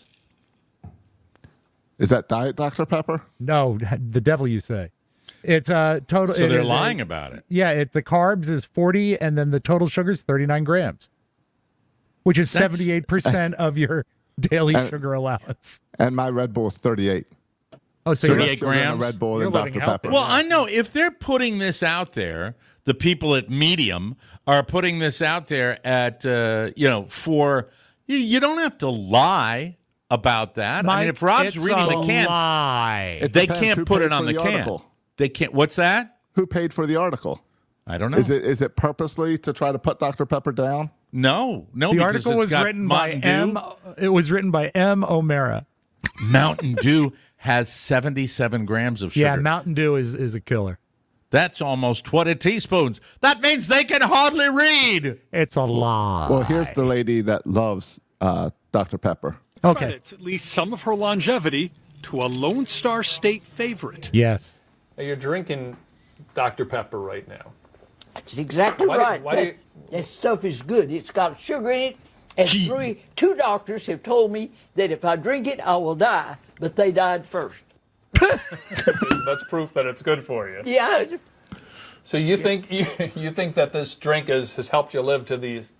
Is that Diet Doctor Pepper? No, the devil you say. It's uh, total. So it they're is a- lying about it. Yeah, it, the carbs is forty, and then the total sugar is thirty-nine grams, which is That's- seventy-eight percent of your daily Uh, sugar allowance. And my Red Bull is thirty-eight. Oh, so So you're, less thirty-eight sugar in a grams? Red Bull You're than living Doctor healthy. Pepper. Well, I know if they're putting this out there, the people at Medium are putting this out there at, uh, you know, for, you, you don't have to lie about that. I mean, Mike, if Rob's it's reading a the can, lie. It they depends who can't put paid it on for the, the can. article. They can't. What's that? Who paid for the article? I don't know. Is it is it purposely to try to put Doctor Pepper down? No, no. The because article it's was got written by Mountain Dew. M. It was written by M. O'Mara. Mountain Dew has seventy-seven grams of sugar. Yeah, Mountain Dew is, is a killer. That's almost twenty teaspoons. That means they can hardly read. It's a lie. Well, here's the lady that loves uh, Doctor Pepper. Okay. Credits at least some of her longevity to a Lone Star State favorite. Yes. You're drinking Doctor Pepper right now. That's exactly Why- right. why that, do you- that stuff is good. It's got sugar in it. And Gee. three, two doctors have told me that if I drink it, I will die. But they died first. That's proof that it's good for you. Yeah. So you think you, you think that this drink is, has helped you live to these this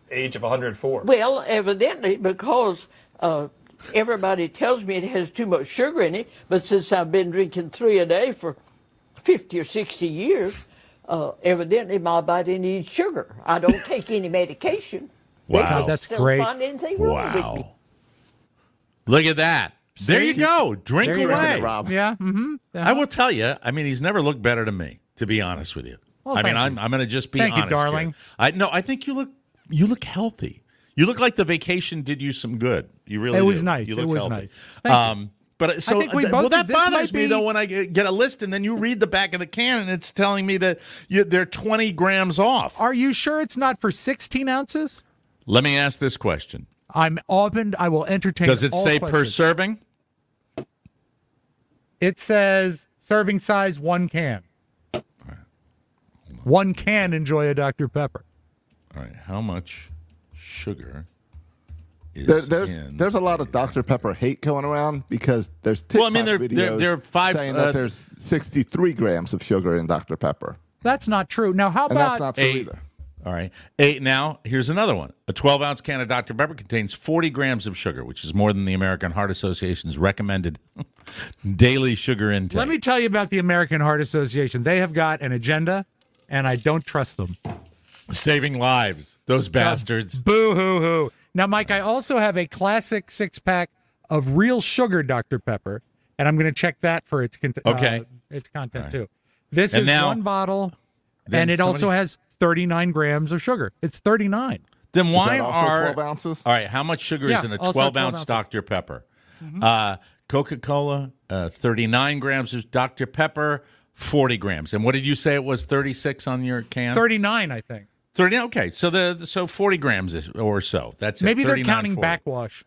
age of one hundred four. Well, evidently, because uh, everybody tells me it has too much sugar in it, but since I've been drinking three a day for fifty or sixty years, uh, evidently my body needs sugar. I don't take any medication. Wow. They That's still great. Find anything wrong with me. Wow. Look at that. There you go. Drink There you away. go, Rob. Yeah. Mm-hmm. I will tell you, I mean, he's never looked better to me, to be honest with you. Well, I mean, thank I'm, you. I'm going to just be Thank you, honest darling. here. I no, I think you look you look healthy. You look like the vacation did you some good. You really It was do. nice. You It look was healthy. nice. Thank you. Um, but so think we th- both well, that did- this bothers might me be- though when I get get a list and then you read the back of the can and it's telling me that you, they're twenty grams off. Are you sure it's not for sixteen ounces? Let me ask this question: I'm open. I will entertain. Does it all say per questions. serving? It says serving size one can. One can enjoy a Doctor Pepper. All right, how much sugar is There, there's in there's a lot of Doctor Pepper hate going around because there's TikTok Well, I mean, they're- videos they're- they're five, saying uh, that there's sixty-three grams of sugar in Doctor Pepper, That's not true. Now, how and about that's not true eight? either. All right. Eight. Now, here's another one. A twelve ounce can of Doctor Pepper contains forty grams of sugar, which is more than the American Heart Association's recommended daily sugar intake. Let me tell you about the American Heart Association. They have got an agenda, and I don't trust them. Saving lives, those bastards. Boo hoo hoo. Now, Mike, I also have a classic six pack of real sugar Doctor Pepper, and I'm going to check that for its cont- Okay. uh, its content All right. too. This And is now- one bottle, Then and it also somebody- has thirty-nine grams of sugar. It's thirty-nine. Then why that also are twelve ounces? All right, how much sugar Yeah, is in a also twelve twelve ounce ounces. Doctor Pepper? Uh, Coca-Cola, uh, thirty-nine grams of Doctor Pepper, forty grams. And what did you say it was? thirty-six on your can? thirty-nine, I think. thirty. Okay, so the the- so forty grams is- or so. That's it. Maybe they're thirty-nine, counting forty. backwash.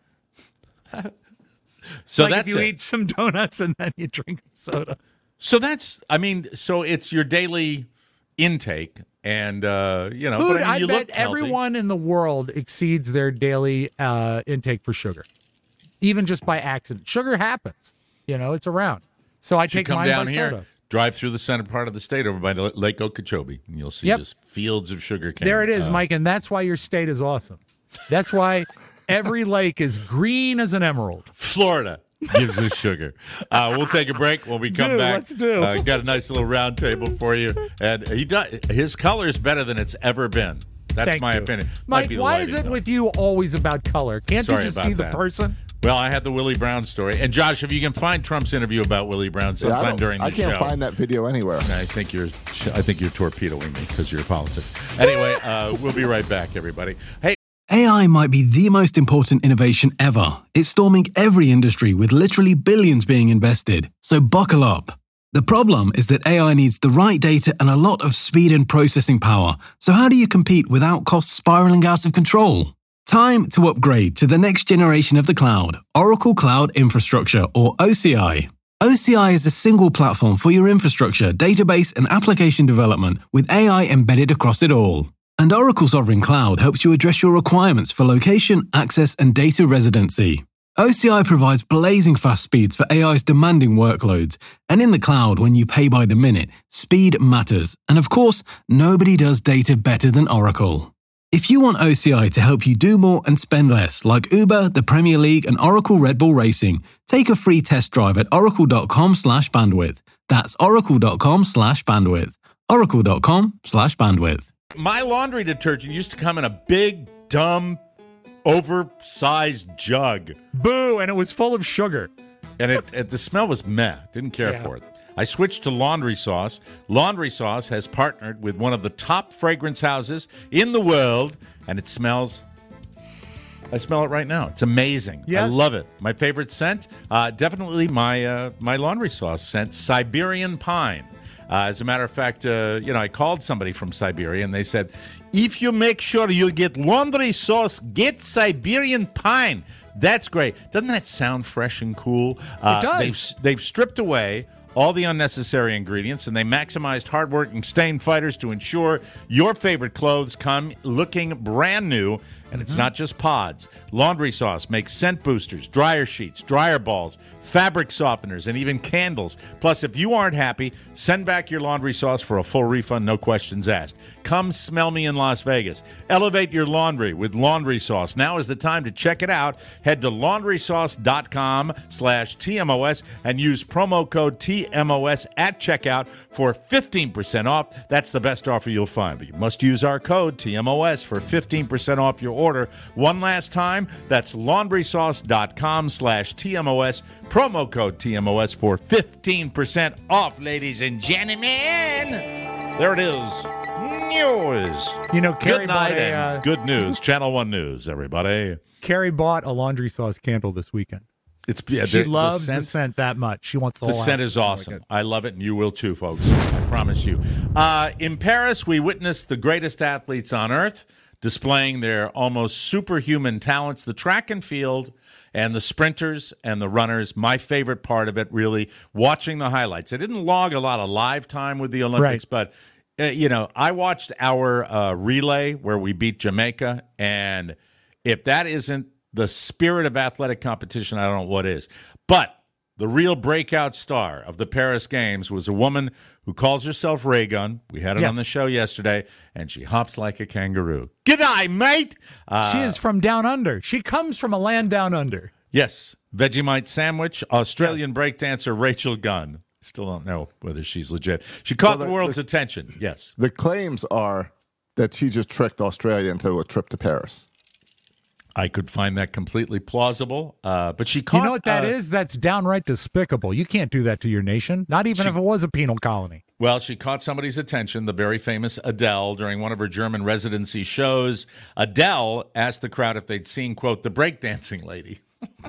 So like that's if you it. eat some donuts and then you drink soda. So that's, I mean, so it's your daily intake, and uh, you know, Food, but I I, mean, you bet look healthy. everyone in the world exceeds their daily uh, intake for sugar, even just by accident. Sugar happens, you know, it's around. So I You take come mine down by here, soda. drive through the center part of the state over by the Lake Okeechobee, and you'll see Yep. just fields of sugar cane. There it is, Uh, Mike, and that's why your state is awesome. That's why every lake is green as an emerald. Florida gives us sugar. Uh, we'll take a break. When we come Do, back, let's do. Uh, got a nice little round table for you, and he does, his color is better than it's ever been. That's Thank my you. opinion. Might Mike, be the why is lighting, it though. with you always about color? Can't Sorry you just about see the that. person? Well, I had the Willie Brown story, and Josh, if you can find Trump's interview about Willie Brown Yeah, I sometime don't- during the I can't show. find that video anywhere. I think you're, I think you're torpedoing me because of your politics. Anyway, uh, we'll be right back, everybody. Hey. A I might be the most important innovation ever. It's storming every industry with literally billions being invested. So buckle up. The problem is that A I needs the right data and a lot of speed and processing power. So how do you compete without costs spiraling out of control? Time to upgrade to the next generation of the cloud, Oracle Cloud Infrastructure, or O C I. O C I is a single platform for your infrastructure, database, and application development with A I embedded across it all. And Oracle Sovereign Cloud helps you address your requirements for location, access, and data residency. O C I provides blazing fast speeds for A I's demanding workloads. And in the cloud, when you pay by the minute, speed matters. And of course, nobody does data better than Oracle. If you want O C I to help you do more and spend less, like Uber, the Premier League, and Oracle Red Bull Racing, take a free test drive at oracle.com slash bandwidth. That's oracle.com slash bandwidth. oracle.com slash bandwidth. My laundry detergent used to come in a big, dumb, oversized jug. Boo, and it was full of sugar. And it, it the smell was meh. Didn't care Yeah. for it. I switched to Laundry Sauce. Laundry Sauce has partnered with one of the top fragrance houses in the world, and it smells... I smell it right now. It's amazing. I Yes. love it. My favorite scent? Uh, definitely my uh, my Laundry Sauce scent, Siberian Pine. Uh, as a matter of fact, uh, you know, I called somebody from Siberia, and they said, if you make sure you get Laundry Sauce, get Siberian Pine. That's great. Doesn't that sound fresh and cool? Uh, It does. They've, they've stripped away all the unnecessary ingredients, and they maximized hardworking stain fighters to ensure your favorite clothes come looking brand new And it's not just pods. Laundry Sauce makes scent boosters, dryer sheets, dryer balls, fabric softeners, and even candles. Plus, if you aren't happy, send back your Laundry Sauce for a full refund, no questions asked. Come smell me in Las Vegas. Elevate your laundry with Laundry Sauce. Now is the time to check it out. Head to laundry sauce dot com slash T M O S and use promo code T M O S at checkout for fifteen percent off. That's the best offer you'll find. But you must use our code T M O S for fifteen percent off your order. One last time, that's laundry sauce dot com slash T M O S, promo code T M O S for fifteen percent off, ladies and gentlemen. There it is. News. You know, Carrie good bought night a, and uh, good news. Channel One News, everybody. Carrie bought a laundry sauce candle this weekend. It's yeah, She the, loves the the scent, scent that much. She wants the, the whole scent house. is awesome. I love it, and you will too, folks. I promise you. Uh, in Paris, we witnessed the greatest athletes on earth displaying their almost superhuman talents. The track and field and the sprinters and the runners, my favorite part of it, really, watching the highlights. I didn't log a lot of live time with the Olympics, Right. but, uh, you know, I watched our uh, relay where we beat Jamaica, and if that isn't the spirit of athletic competition, I don't know what is. But the real breakout star of the Paris Games was a woman who calls herself Raygun. We had it Yes. on the show yesterday, and she hops like a kangaroo. G'day, mate! Uh, She is from down under. She comes from a land down under. Yes, Vegemite sandwich, Australian breakdancer Rachel Gunn. Still don't know whether she's legit. She caught Well, the the- world's the- attention. Yes. The claims are that she just tricked Australia into a trip to Paris. I could find that completely plausible, uh, but she caught... You know what that uh, is? That's downright despicable. You can't do that to your nation, not even She- if it was a penal colony. Well, she caught somebody's attention, the very famous Adele, during one of her German residency shows. Adele asked the crowd if they'd seen, quote, the breakdancing lady.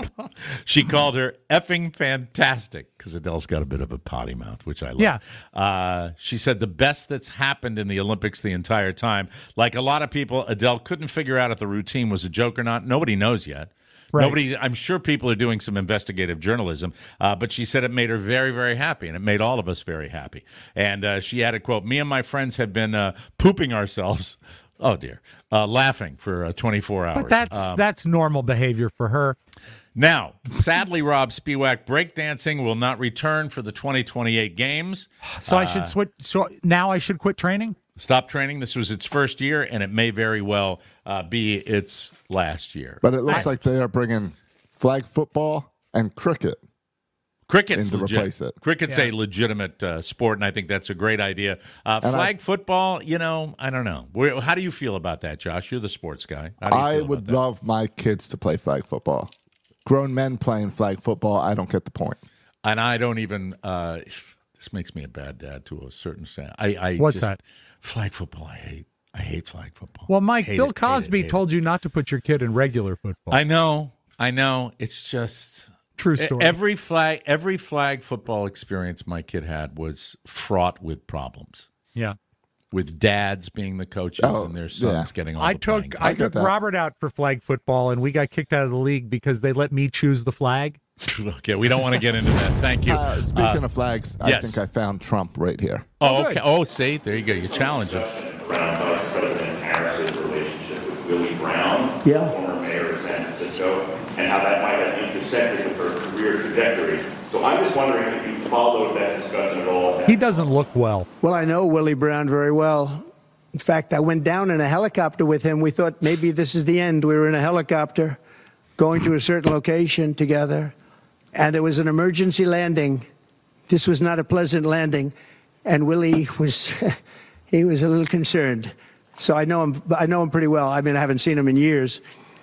She called her effing fantastic, because Adele's got a bit of a potty mouth, which I love. Yeah. Uh, she said the best that's happened in the Olympics the entire time. Like a lot of people, Adele couldn't figure out if the routine was a joke or not. Nobody knows yet. Right. Nobody, I'm sure people are doing some investigative journalism, uh, but she said it made her very, very happy, and it made all of us very happy. And uh, she added, quote, me and my friends have been uh, pooping ourselves, oh dear, uh, laughing for uh, twenty-four hours. But that's Um, that's normal behavior for her. Now, sadly, Rob Spiewak, breakdancing will not return for the twenty twenty-eight games. So I Uh, should switch. So now I should quit training. Stop training. This was its first year, and it may very well uh, be its last year. But it looks like they are bringing flag football and cricket. Cricket's in to legit. replace it. Cricket's Yeah. a legitimate uh, sport, and I think that's a great idea. Uh, And flag I- football, you know, I don't know. Where, how do you feel about that, Josh? You're the sports guy. How do you I feel would about that? love my kids to play flag football. Grown men playing flag football, I don't get the point. And I don't even. Uh, this makes me a bad dad to a certain extent. I, I What's just, that? Flag football. I hate. I hate flag football. Well, Mike, Hate Bill it, hate it, Cosby hate it. told you not to put your kid in regular football. I know. I know. It's just True story. Every flag, every flag football experience my kid had was fraught with problems. yeah. With dads being the coaches Oh, and their sons yeah. getting all I the playing took time. I get took that. Robert out for flag football, and we got kicked out of the league because they let me choose the flag. Okay, we don't want to get into that. Thank you. Uh, speaking Uh, of flags, I yes. think I found Trump right here. oh, good. okay. Oh, see, there you go. You challenge him. Around Vice President Harris's relationship with Willie Brown, Yeah. former mayor of San Francisco, and how that might have intersected with her career trajectory. So I'm just wondering if you followed that discussion at all. He doesn't look well. Well, I know Willie Brown very well. In fact, I went down in a helicopter with him. We thought maybe this is the end. We were in a helicopter going to a certain location together, and there was an emergency landing. This was not a pleasant landing, and Willie was he was a little concerned. So I know him. I know him pretty well. I mean, I haven't seen him in years,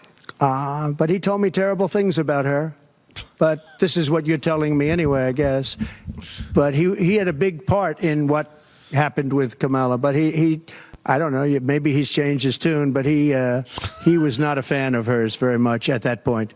uh, but he told me terrible things about her. But this is what you're telling me anyway, I guess. But he he had a big part in what happened with Kamala. But he, he I don't know, maybe he's changed his tune, but he uh, he was not a fan of hers very much at that point.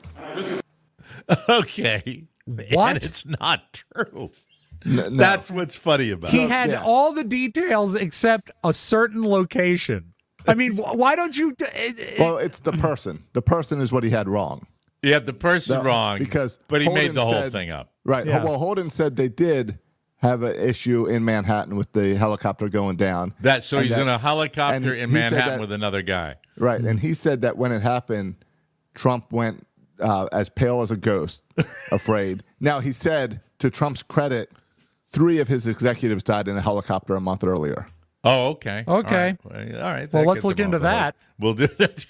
Okay. What? And it's not true. N- no. That's what's funny about He it. had yeah. all the details except a certain location. I mean, wh- why don't you? Well, it's the person. The person is what he had wrong. You had the person No, wrong, because but he Holden made the whole said- thing up. Right. Yeah. Well, Holden said they did have an issue in Manhattan with the helicopter going down. That so And he's that- in a helicopter and in he said Manhattan that- with another guy. Right, and he said that when it happened, Trump went uh, as pale as a ghost, afraid. Now, he said, to Trump's credit, three of his executives died in a helicopter a month earlier. Oh, okay. Okay. All right. All right. Well, That let's gets look him into off the that. hook. We'll do that.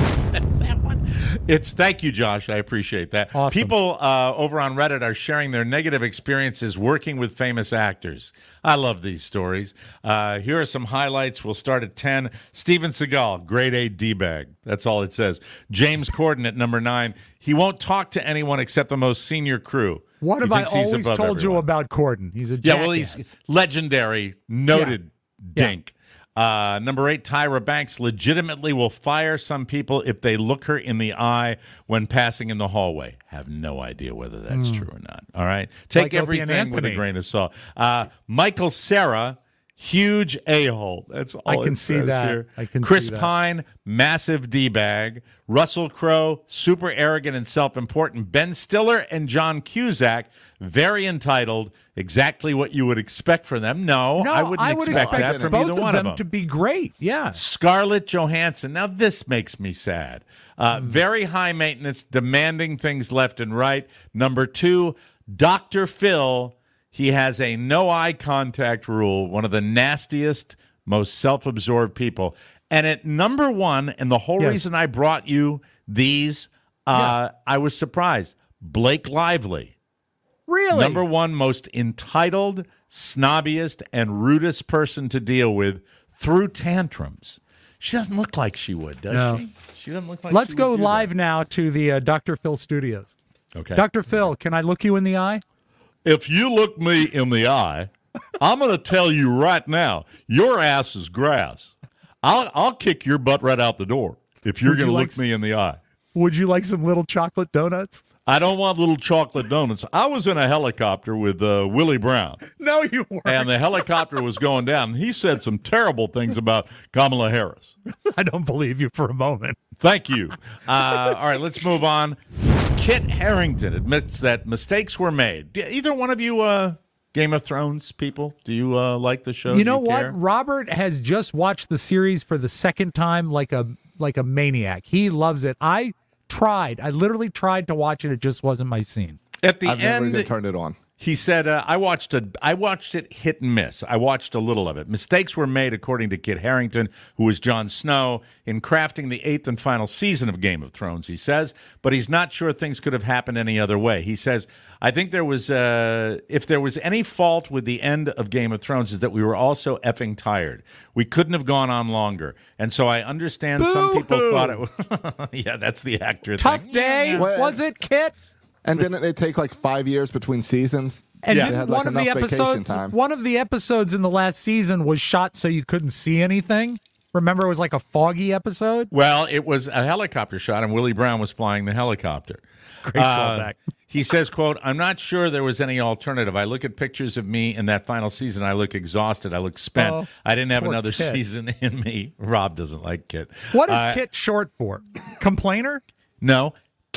That one. It's thank you, Josh. I appreciate that. Awesome. People uh, over on Reddit are sharing their negative experiences working with famous actors. I love these stories. Uh, here are some highlights. We'll start at ten. Steven Seagal, grade A D-bag. That's all it says. James Corden at number nine. He won't talk to anyone except the most senior crew. What He have I thinks he's always above told you everyone. about Corden? He's a Yeah, jackass. well, he's legendary, noted dink. Uh, number eight, Tyra Banks legitimately will fire some people if they look her in the eye when passing in the hallway. Have no idea whether that's Mm. true or not. All right? Take Like Opie and everything with a Anthony. grain of salt. Uh, Michael Cera, huge a-hole. That's all I it can see says that. here. I can Chris see that. Pine, massive D-bag. Russell Crowe, super arrogant and self-important. Ben Stiller and John Cusack, very entitled. Exactly what you would expect from them. No, No, I wouldn't I would expect, expect that from both either of one them of them. to be great. Yeah. Scarlett Johansson. Now, this makes me sad. Uh, Very high maintenance, demanding things left and right. Number two, Doctor Phil. He has a no eye contact rule, one of the nastiest, most self-absorbed people. And at number one, and the whole Yes. reason I brought you these, uh, I was surprised. Blake Lively. Really? Number one most entitled, snobbiest, and rudest person to deal with through tantrums. She doesn't look like she would, does No. she? She doesn't look like Let's she go would do live now to the uh, Doctor Phil studios. Okay. Doctor Phil, can I look you in the eye? If you look me in the eye, I'm going to tell you right now, your ass is grass. I'll I'll kick your butt right out the door if you're Would you going to like look s- me in the eye. Would you like some little chocolate donuts? I don't want little chocolate donuts. I was in a helicopter with uh, Willie Brown. No, you weren't. And the helicopter was going down, and he said some terrible things about Kamala Harris. I don't believe you for a moment. Thank you. Uh, all right, let's move on. Kit Harington admits that mistakes were made. Do either one of you uh, Game of Thrones people? Do you uh, like the show? You Do know what? care? Robert has just watched the series for the second time like a like a maniac. He loves it. I tried. I literally tried to watch it. It just wasn't my scene. At the I've never end, even turned it on. he said, uh, "I watched a, I watched it hit and miss. I watched a little of it. Mistakes were made, according to Kit Harington, who is Jon Snow, in crafting the eighth and final season of Game of Thrones." He says, but he's not sure things could have happened any other way. He says, "I think there was, uh, if there was any fault with the end of Game of Thrones, is that we were all so effing tired. We couldn't have gone on longer, and so I understand some people Boo-hoo. thought it was, yeah, that's the actor Tough thing. day, Well, was it, Kit? And didn't they take like five years between seasons? And They didn't had, like, one of the enough vacation episodes, time. one of the episodes in the last season was shot so you couldn't see anything. Remember, it was like a foggy episode. Well, it was a helicopter shot, and Willie Brown was flying the helicopter. Great Uh, callback. He says, quote, "I'm not sure there was any alternative. I look at pictures of me in that final season. I look exhausted. I look spent. Oh, I didn't have poor another Kit. season in me." Rob doesn't like Kit. What is Uh, Kit short for? Complainer? No.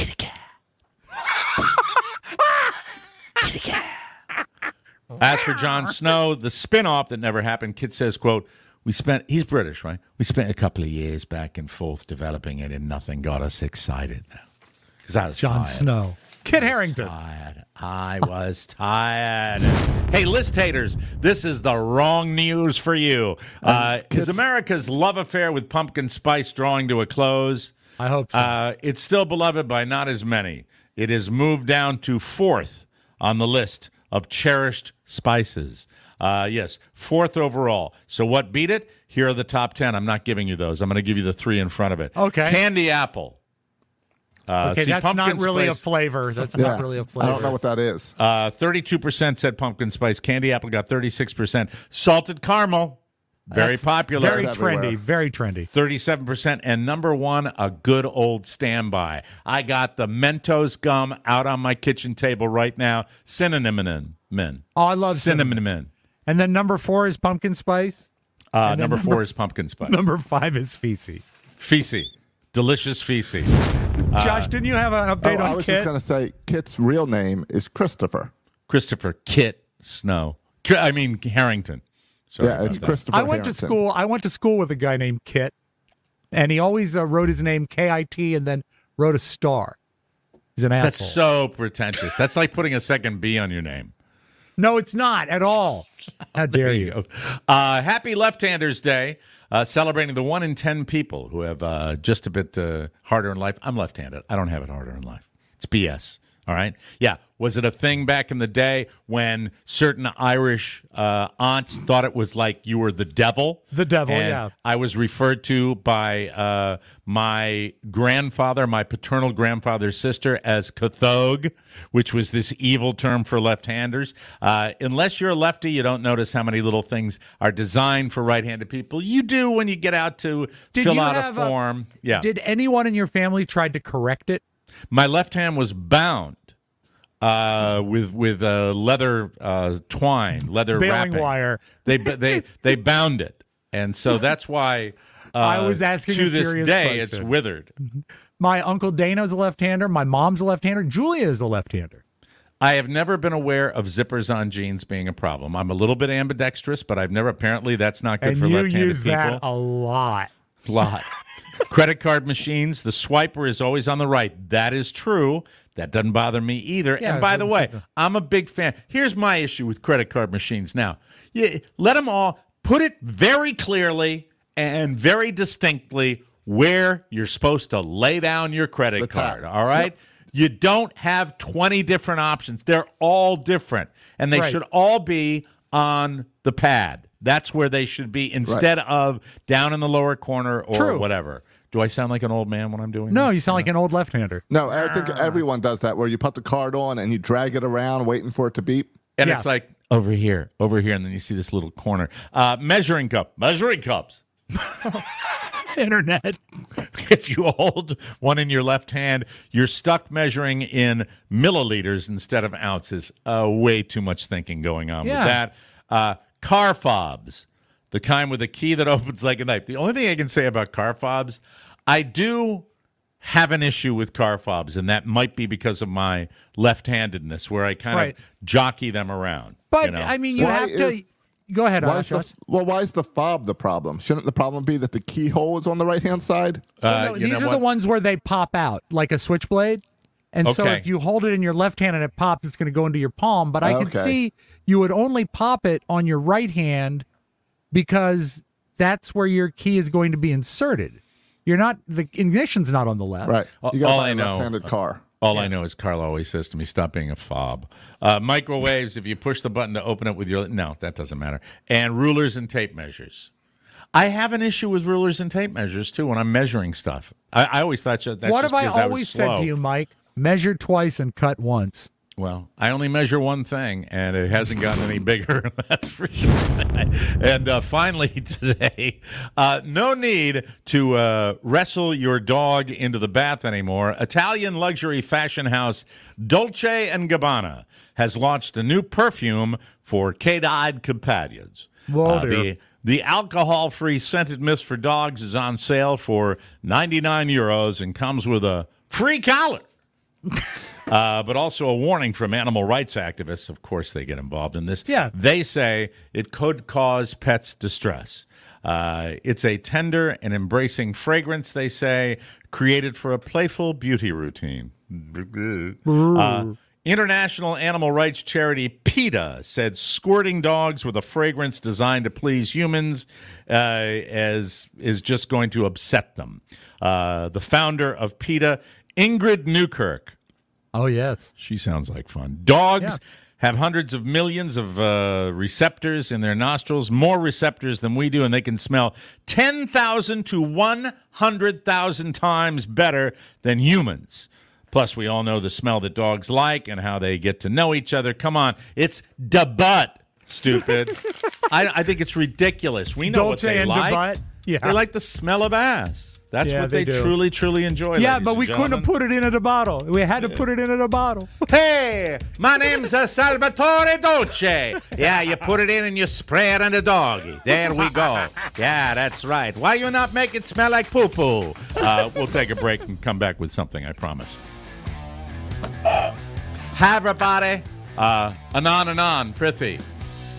As for Jon Snow, the spinoff that never happened, Kit says, quote, "We spent, he's British, right? We spent a couple of years back and forth developing it, and nothing got us excited, though. Because I was Jon tired. Snow. Kit I was Harington. tired. I was tired. Hey, list haters, this is the wrong news for you. Uh, is America's love affair with pumpkin spice drawing to a close? I hope so. Uh, it's still beloved by not as many. It has moved down to fourth on the list of cherished spices. Uh, yes, fourth overall. So what beat it? Here are the top ten. I'm not giving you those. I'm going to give you the three in front of it. Okay. Candy apple. Uh, okay, see, that's not pumpkin really spice- a flavor. That's Yeah. not really a flavor. I don't know what that is. Uh, thirty-two percent said pumpkin spice. Candy apple got thirty-six percent. Salted caramel, very That's popular. Very That's trendy. everywhere. Very trendy. thirty-seven percent. And number one, a good old standby. I got the Mentos gum out on my kitchen table right now. Cinnamon men. Oh, I love cinnamon, cinnamon. men. And then number four is pumpkin spice. Uh, And then number four number- is pumpkin spice. Number five is Feces. Feces. Delicious feces. Josh, didn't you have an update Oh, I on was Kit? just going to say Kit's real name is Christopher. Christopher Kit Snow. I mean Harrington. Sorry yeah, it's about that. Christopher I went Harrington. to school. I went to school with a guy named Kit, and he always uh, wrote his name K I T and then wrote a star. He's an asshole. That's so pretentious. That's like putting a second B on your name. No, it's not at all. How dare you? you uh, happy Left-Handers Day, uh, celebrating the one in ten people who have uh, just a bit uh, harder in life. I'm left-handed. I don't have it harder in life. It's B S. All right? Yeah. Was it a thing back in the day when certain Irish uh, aunts thought it was like you were the devil? The devil, and yeah. I was referred to by uh, my grandfather, my paternal grandfather's sister, as Cathog, which was this evil term for left-handers. Uh, unless you're a lefty, you don't notice how many little things are designed for right-handed people. You do when you get out to Did fill you out have a form. yeah. Did anyone in your family try to correct it? My left hand was bound uh, with with uh, leather uh, twine, leather Baling wrapping. wire. They they they bound it, and so that's why. Uh, I was asking to a this serious day, question. it's withered. My Uncle Dana's a left-hander. My mom's a left-hander. Julia is a left-hander. I have never been aware of zippers on jeans being a problem. I'm a little bit ambidextrous, but I've never. Apparently, that's not good and for you left-handed use people. that a lot. A lot. Credit card machines, the swiper is always on the right. That is true. That doesn't bother me either. Yeah, and by it the doesn't way, bother- I'm a big fan. Here's my issue with credit card machines now. You, let them all put it very clearly and very distinctly where you're supposed to lay down your credit The card, tab. all right? Yep. You don't have twenty different options. They're all different, and they Right. should all be on the pad. That's where they should be instead of down in the lower corner or True. whatever. Do I sound like an old man when I'm doing No, this? you sound like an old left-hander. No, I think everyone does that where you put the card on and you drag it around waiting for it to beep. And Yeah. it's like over here, over here, and then you see this little corner. Uh, measuring cup. Measuring cups. Internet. If you hold one in your left hand, you're stuck measuring in milliliters instead of ounces. Uh, way too much thinking going on Yeah. with that. Uh, car fobs, the kind with a key that opens like a knife. The only thing I can say about car fobs, I do have an issue with car fobs, and that might be because of my left-handedness, where I kind Right. of jockey them around. But, you know? I mean, you Why have to... is- Go ahead, Why Josh. is the, well, why is the fob the problem? Shouldn't the problem be that the keyhole is on the right-hand side? Uh, No, you these know are what? the ones where they pop out, like a switchblade. And so Okay. if you hold it in your left hand and it pops, it's going to go into your palm. But I could Okay. see you would only pop it on your right hand because that's where your key is going to be inserted. You're not, the ignition's not on the left. Right. All- You got all to buy I a know- left-handed car. All I know is Carl always says to me, stop being a fob. Uh, microwaves, if you push the button to open it with your... No, that doesn't matter. And rulers and tape measures. I have an issue with rulers and tape measures, too, when I'm measuring stuff. I, I always thought that that's What just have I because I was always said slow. to you, Mike? Measure twice and cut once. Well, I only measure one thing, and it hasn't gotten any bigger. That's for sure. And uh, finally today, uh, no need to uh, wrestle your dog into the bath anymore. Italian luxury fashion house Dolce and Gabbana has launched a new perfume for cat-eyed companions. Whoa, Uh, dear. the the alcohol-free scented mist for dogs is on sale for ninety-nine euros and comes with a free collar. Uh, but also a warning from animal rights activists. Of course, they get involved in this. Yeah. They say it could cause pets distress. Uh, it's a tender and embracing fragrance, they say, created for a playful beauty routine. Uh, International animal rights charity PETA said squirting dogs with a fragrance designed to please humans uh, as is just going to upset them. Uh, the founder of PETA, Ingrid Newkirk. Oh, yes. She sounds like fun. Dogs Yeah. have hundreds of millions of uh, receptors in their nostrils, more receptors than we do, and they can smell ten thousand to one hundred thousand times better than humans. Plus, we all know the smell that dogs like and how they get to know each other. Come on, it's da butt, stupid. I, I think it's ridiculous. We know Dolce what they and like. Gabbana. Yeah. They like the smell of ass. That's Yeah, what they, they do. truly, truly enjoy. Yeah, ladies but and we couldn't have gentlemen. put it in a bottle. We had to put it in a bottle. Hey, my name's uh, Salvatore Dolce. Yeah, you put it in and you spray it on the doggy. There we go. Yeah, that's right. Why you not make it smell like poo-poo? Uh, we'll take a break and come back with something, I promise. Hi, everybody. Uh, anon, anon, Prithvi.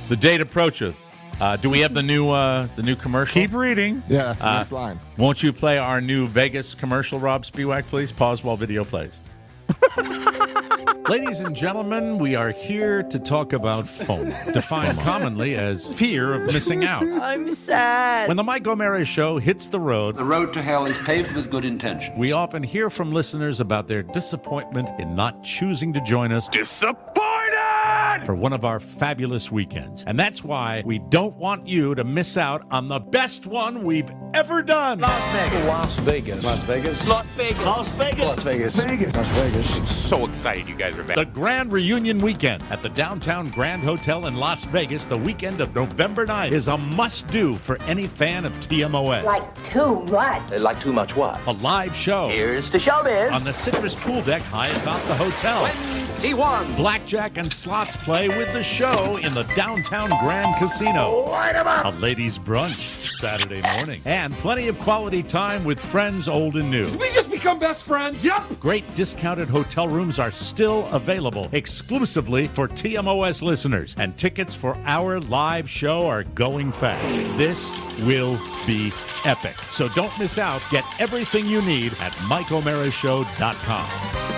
The date approacheth. Uh, do we have the new uh, the new commercial? Keep reading. Yeah, that's the Uh, next line. Won't you play our new Vegas commercial, Rob Spiewak, please? Pause while video plays. Ladies and gentlemen, we are here to talk about FOMO, defined commonly as fear of missing out. I'm sad. When the Mike O'Mara Show hits the road, The road to hell is paved with good intention. we often hear from listeners about their disappointment in not choosing to join us Disappointed! for one of our fabulous weekends. And that's why we don't want you to miss out on the best one we've ever done. Las Vegas. Las Vegas. Las Vegas. Las Vegas. Las Vegas. Las Vegas. Vegas. Las Vegas. So excited you guys are back. The Grand Reunion Weekend at the Downtown Grand Hotel in Las Vegas the weekend of November ninth is a must-do for any fan of T M O S. Like too much. Like too much what? A live show Here's the showbiz. on the Citrus Pool Deck high atop the hotel. twenty-one. Blackjack and slots play with the show in the Downtown Grand Casino. Light 'em up! A ladies' brunch Saturday morning. And plenty of quality time with friends old and new. We just become best friends. Yep. Great discounted hotel rooms are still available exclusively for T M O S listeners. And tickets for our live show are going fast. This will be epic. So don't miss out. Get everything you need at mike o'mara show dot com.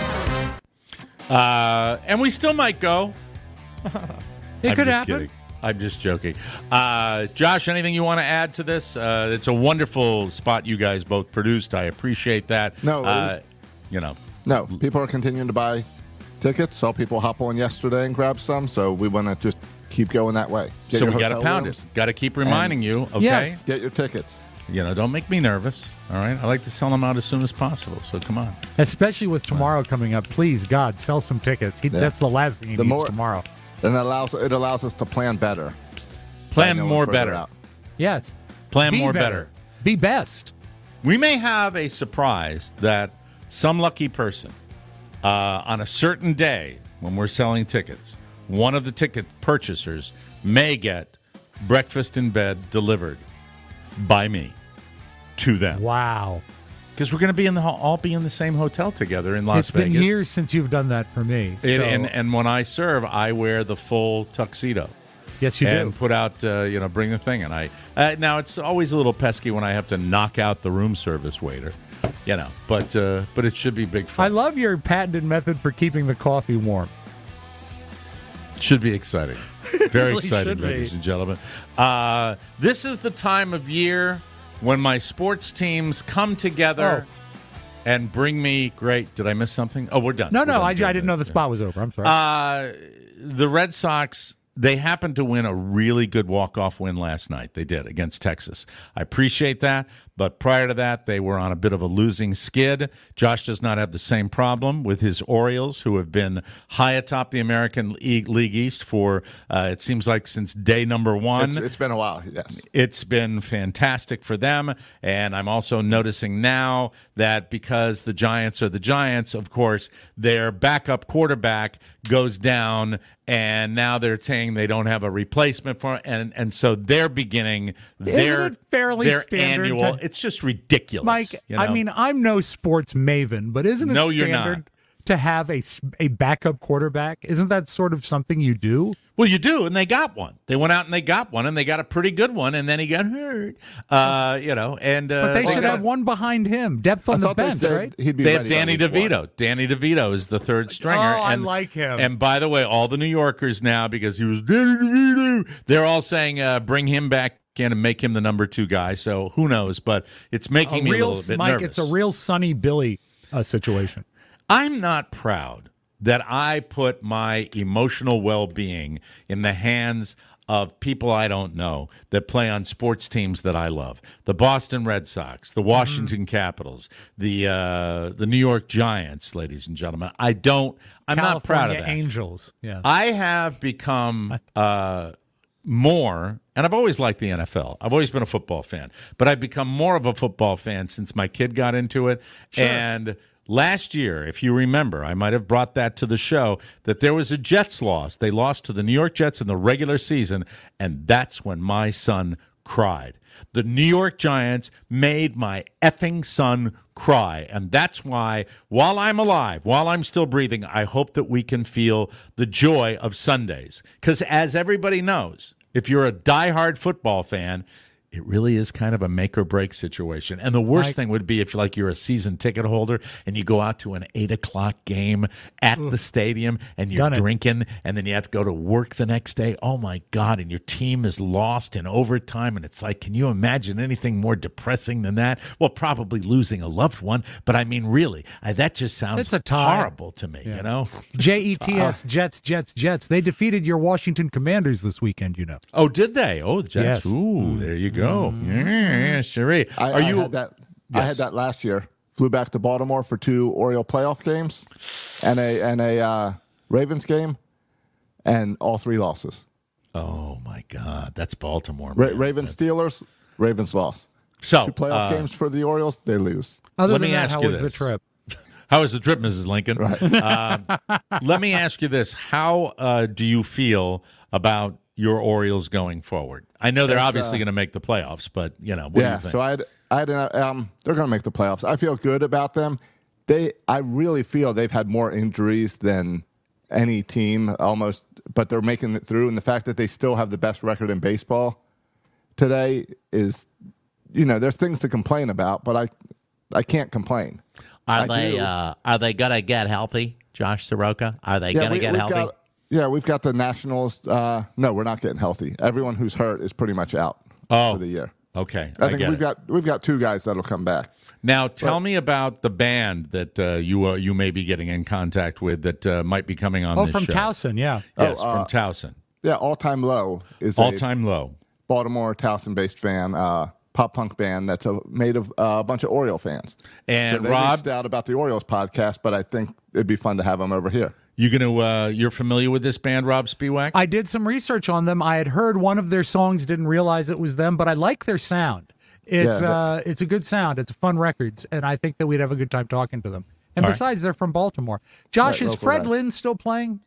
Uh, and we still might go. It I'm could just happen. kidding. I'm just joking. Uh, Josh, anything you want to add to this? Uh, it's a wonderful spot you guys both produced. I appreciate that. No, it uh, was- you know. No, people are continuing to buy tickets. Saw people hop on yesterday and grab some, so we want to just keep going that way. Get So your we got to hotel pound rooms it. Got to keep reminding and- you, okay? Yes. Get your tickets. You know, don't make me nervous, all right? I like to sell them out as soon as possible, so come on. Especially with tomorrow coming up. Please, God, sell some tickets. He, Yeah. That's the last thing he The needs more- tomorrow. And it allows it allows us to plan better. Plan By knowing more further better. out. Yes. Plan Be more better. Be best. We may have a surprise that some lucky person uh, on a certain day when we're selling tickets, one of the ticket purchasers may get breakfast in bed delivered by me to them. Wow. Because we're going to be in the ho- all be in the same hotel together in Las It's Vegas. been years since you've done that for me. And, so- and and when I serve, I wear the full tuxedo. yes, you and do. put out, uh, you know, bring the thing. And I uh, now it's always a little pesky when I have to knock out the room service waiter, you know. But uh, but it should be big fun. I love your patented method for keeping the coffee warm. Should be exciting. Very really exciting, should be. ladies and gentlemen. Uh, this is the time of year when my sports teams come together and bring me great. Did I miss something? Oh, we're done. No, We're no, done. I, I Good, didn't know the good. spot was over. I'm sorry. Uh, the Red Sox, they happened to win a really good walk-off win last night. They did against Texas. I appreciate that. But prior to that, they were on a bit of a losing skid. Josh does not have the same problem with his Orioles, who have been high atop the American League, League East for, uh, it seems like, since day number one. It's, it's been a while, yes. It's been fantastic for them. And I'm also noticing now that because the Giants are the Giants, of course, their backup quarterback goes down, and now they're saying they don't have a replacement for and and so they're beginning their, Isn't it fairly their standard annual. to- It's just ridiculous. Mike, you know? I mean, I'm no sports maven, but isn't it No, standard you're not. to have a, s- a backup quarterback? Isn't that sort of something you do? Well, you do, and they got one. They went out and they got one, and they got a pretty good one, and then he got hurt. Uh, you know, and uh, But they should got- have one behind him, depth on the bench, right? They have Danny DeVito. Danny DeVito is the third stringer. Oh, I and, like him. And by the way, all the New Yorkers now, because he was Danny DeVito, they're all saying, uh, bring him back in and make him the number two guy. So who knows? But it's making a me real, a little bit Mike, nervous. it's a real Sonny Billy uh, situation. I'm not proud that I put my emotional well-being in the hands of people I don't know that play on sports teams that I love. The Boston Red Sox, the Washington Mm. Capitals, the uh, the New York Giants, ladies and gentlemen. I don't, I'm not proud of California that. Angels. Yeah. I have become uh, more, and I've always liked the N F L. I've always been a football fan, but I've become more of a football fan since my kid got into it. Sure. And last year, if you remember, I might have brought that to the show, that there was a Jets loss. They lost to the New York Jets in the regular season, and that's when my son cried. The New York Giants made my effing son cry. And that's why, while I'm alive, while I'm still breathing, I hope that we can feel the joy of Sundays. Because as everybody knows, if you're a diehard football fan, it really is kind of a make or break situation. And the worst Mike, thing would be if like you're a season ticket holder and you go out to an eight o'clock game at the stadium and you're drinking and then you have to go to work the next day. Oh my God. And your team is lost in overtime. And it's like, can you imagine anything more depressing than that? Well, probably losing a loved one. But I mean, really, I, that just sounds It's a tie. horrible to me, you know? J E T S, Jets, Jets, Jets. They defeated your Washington Commanders this weekend, you know. Oh, did they? Oh, the Jets. Yes. Ooh, there you go. Yeah, sure. I, Are I you? had that, I had that last year. Flew back to Baltimore for two Oriole playoff games and a and a uh, Ravens game, and all three losses. Oh my God, that's Baltimore. Ra- Man. Ravens That's- Steelers, Ravens loss. So two playoff uh, games for the Orioles, they lose. Other Let than me that, ask how you was the this. trip? How was the trip, Missus Lincoln? Right. um, let me ask you this: How uh, do you feel about your Orioles going forward? I know they're It's, obviously uh, going to make the playoffs, but you know, what yeah, do you think? so I had, I had a, um, they're going to make the playoffs. I feel good about them. They, I really feel they've had more injuries than any team almost, but they're making it through. And the fact that they still have the best record in baseball today is, you know, there's things to complain about, but I, I can't complain. Are I they do. uh, are they going to get healthy, Josh Soroka? Are they Yeah, going to we- get we've healthy? got- yeah, we've got the Nationals. Uh, no, we're not getting healthy. Everyone who's hurt is pretty much out Oh, for the year. Okay, I I think get we've it. got we've got two guys that'll come back. Now, tell me about the band that uh, you uh, you may be getting in contact with that uh, might be coming on Oh, this from show. Towson, yeah. Yes, Oh, uh, from Towson. Yeah, All Time Low is All a Time Low. Baltimore Towson-based fan, uh, pop punk band that's a, made of uh, a bunch of Oriole fans. And so they Rob- reached out about the Orioles podcast, but I think it'd be fun to have them over here. You gonna uh, you're familiar with this band, Rob Spiewak? I did some research on them. I had heard one of their songs, didn't realize it was them, but I like their sound. It's Yeah, uh, it's a good sound. It's fun records, and I think that we'd have a good time talking to them. And All right. besides, they're from Baltimore. Josh, Right, is local Fred guys. Lynn still playing?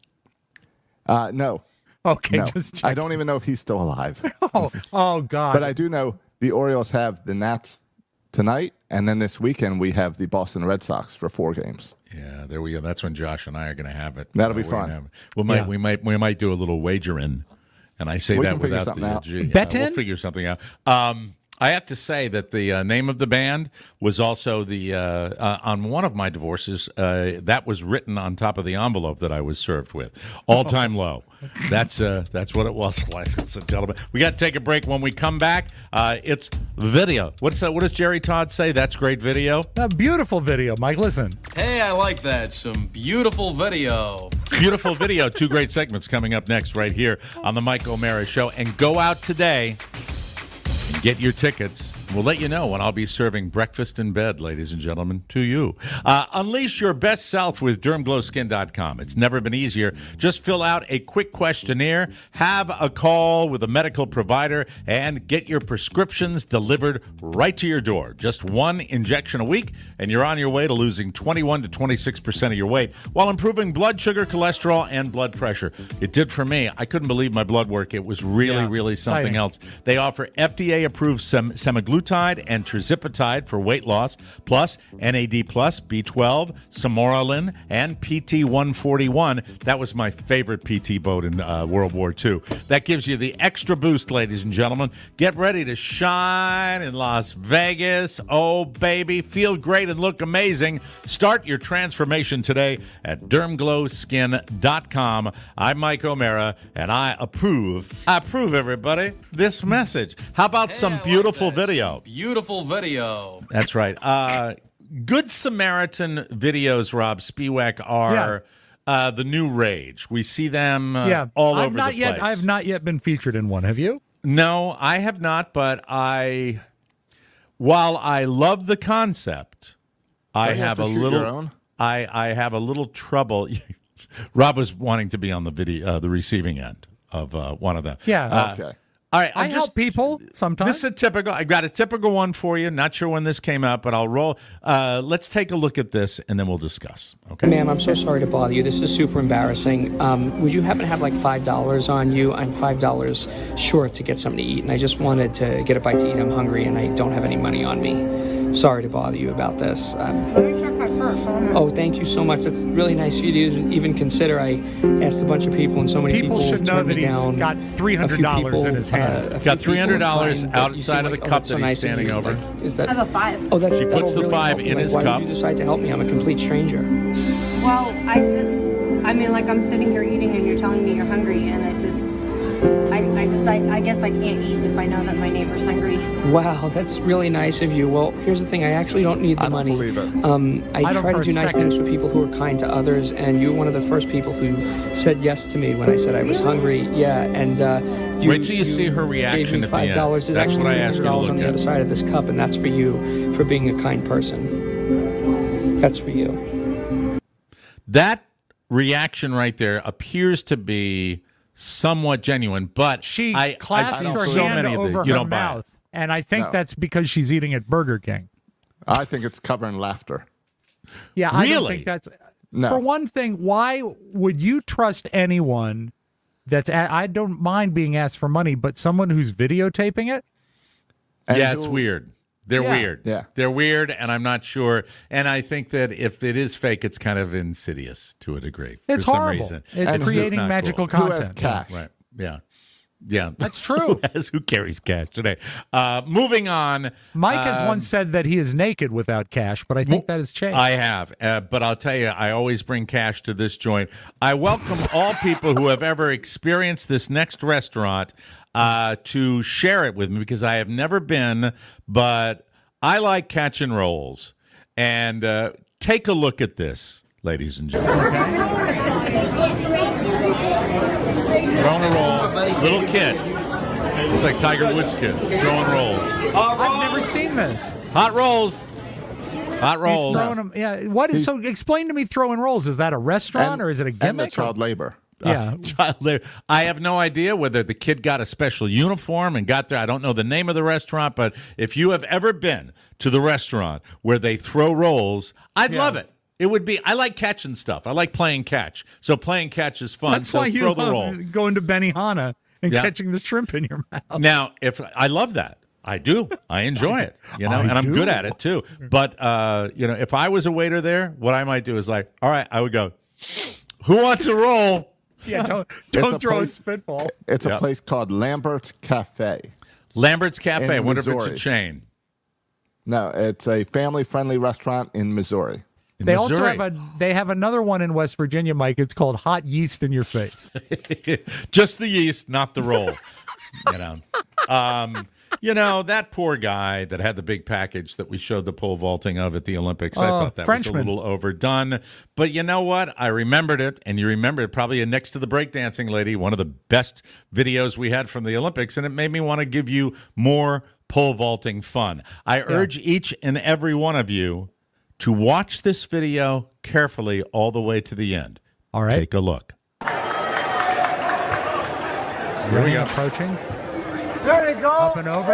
Uh, no. Okay, No. just I don't even know if he's still alive. Oh, oh God! But I do know the Orioles have the Nats tonight, and then this weekend we have the Boston Red Sox for four games. Yeah, there we go. That's when Josh and I are going to have it. That'll Uh, be we're gonna fun. have it. We might, Yeah. we might, we might do a little wagering, and I say We that can figure without something the out. G. Bet we'll in? figure something out. Um, I have to say that the uh, name of the band was also the uh, uh, on one of my divorces. Uh, that was written on top of the envelope that I was served with. All Time Low. That's uh, that's what it was, ladies and gentlemen. We got to take a break. When we come back, uh, it's video. What's that? What does Jerry Todd say? That's great video. A beautiful video, Mike. Listen. Hey, I like that. Some beautiful video. Beautiful video. Two great segments coming up next right here on the Mike O'Mara Show. And go out today and get your tickets. We'll let you know when I'll be serving breakfast in bed, ladies and gentlemen, to you. Uh, unleash your best self with derm glow skin dot com. It's never been easier. Just fill out a quick questionnaire, have a call with a medical provider, and get your prescriptions delivered right to your door. Just one injection a week, and you're on your way to losing twenty-one to twenty-six percent of your weight while improving blood sugar, cholesterol, and blood pressure. It did for me. I couldn't believe my blood work. It was really, Yeah, really something exciting. else. They offer F D A-approved sem- semaglutide and tirzepatide for weight loss, plus N A D plus, B twelve, Samoralin, and P T one forty-one. That was my favorite P T boat in uh, World War Two. That gives you the extra boost, ladies and gentlemen. Get ready to shine in Las Vegas. Oh, baby. Feel great and look amazing. Start your transformation today at derm glow skin dot com. I'm Mike O'Mara, and I approve, I approve, everybody, this message. How about some beautiful video? Beautiful video. That's right. Uh, Good Samaritan videos, Rob Spiewak, are uh, the new rage. We see them uh, yeah, all I've over not the yet. place. I've not yet been featured in one. Have you? No, I have not, but I, while I love the concept, I Don't you have, have to a shoot little, your own? I, I have a little trouble. Rob was wanting to be on the video, uh, the receiving end of uh, one of them. Yeah. Uh, Okay. All right, I I'm help just, people sometimes. This is a typical. I got a typical one for you. Not sure when this came out, but I'll roll. Uh, let's take a look at this, and then we'll discuss. Okay. Ma'am, I'm so sorry to bother you. This is super embarrassing. Um, would you happen to have like five dollars on you? I'm five dollars short to get something to eat, and I just wanted to get a bite to eat. I'm hungry, and I don't have any money on me. sorry to bother you about this. Um, oh, thank you so much. It's really nice of you to even consider. I asked a bunch of people, and so many People people should know turned that me he's down. got three hundred dollars in his hand. Uh, a few Got three hundred people dollars inclined, but you outside seem of the like, cup oh, that's so that he's nice of standing you. over. Like, is that, I have a five. Oh, that's, She puts that'll the really five help me. in Like, his why cup. Why did you decide to help me? I'm a complete stranger. Well, I just, I mean, like I'm sitting here eating and you're telling me you're hungry, and I just, I, I just, I, I guess I can't eat if I know that my neighbor's hungry. Wow, that's really nice of you. Well, here's the thing. I actually don't need the I don't money. believe it. Um, I, I don't try for to a do nice second. things for people who are kind to others, and you were one of the first people who said yes to me when I said I was hungry. Yeah, and uh, you, Wait till you see her reaction gave me at the end. five dollars. There's That's what I actually asked you to $100 look on the at. other side of this cup, and that's for you for being a kind person. That's for you. That reaction right there appears to be somewhat genuine, but She I, clasped I've her seen so hand many of over the, you her don't buy mouth, it. and I think No. that's because she's eating at Burger King. I think it's covering laughter. Yeah, I don't Really? think that's. No. For one thing, why would you trust anyone that's? A, I don't mind being asked for money, but someone who's videotaping it. And Yeah, it's who- weird. They're Yeah. weird. Yeah. They're weird, and I'm not sure. And I think that if it is fake, it's kind of insidious to a degree. It's for some horrible. reason. It's just creating not magical cool. Who has content. cash? Right. Yeah. Yeah. That's true. who, has, who carries cash today? Uh, moving on. Mike has um, once said that he is naked without cash, but I think that has changed. I have, uh, but I'll tell you, I always bring cash to this joint. I welcome all people who have ever experienced this next restaurant uh, to share it with me because I have never been, but I like catching rolls. And uh, take a look at this, ladies and gentlemen. Throwing a roll, little kid. Looks like Tiger Woods kid throwing rolls. I've never seen this. Hot rolls. Hot He's rolls. throwing them. Yeah. What is He's- so? Explain to me, throwing rolls. Is that a restaurant and, or is it a and the gimmick? child labor. Yeah. Uh, child labor. I have no idea whether the kid got a special uniform and got there. I don't know the name of the restaurant, but if you have ever been to the restaurant where they throw rolls, I'd Yeah. love it. It would be. I like catching stuff. I like playing catch. So playing catch is fun. That's so why you throw the love roll. going to Benihana and Yeah. catching the shrimp in your mouth. Now, if I love that, I do. I enjoy it. You know, I and I'm do. good at it too. But uh, you know, if I was a waiter there, what I might do is like, all right, I would go, who wants a roll? Yeah, don't It's don't a throw place- a spitball. It's Yep. a place called Lambert's Cafe. Lambert's Cafe. I In wonder if it's a Missouri. chain. No, it's a family-friendly restaurant in Missouri. In They also Missouri. have a they have another one in West Virginia, Mike. It's called Hot Yeast in Your Face. Just the yeast, not the roll. you know, um, you know that poor guy that had the big package that we showed the pole vaulting of at the Olympics. I Oh, thought that Frenchman. was a little overdone, but you know what? I remembered it, and you remembered it probably next to the breakdancing lady, one of the best videos we had from the Olympics, and it made me want to give you more pole vaulting fun. I urge each and every one of you to watch this video carefully all the way to the end. All right. Take a look. Here we go. Approaching. There you go. Up and over.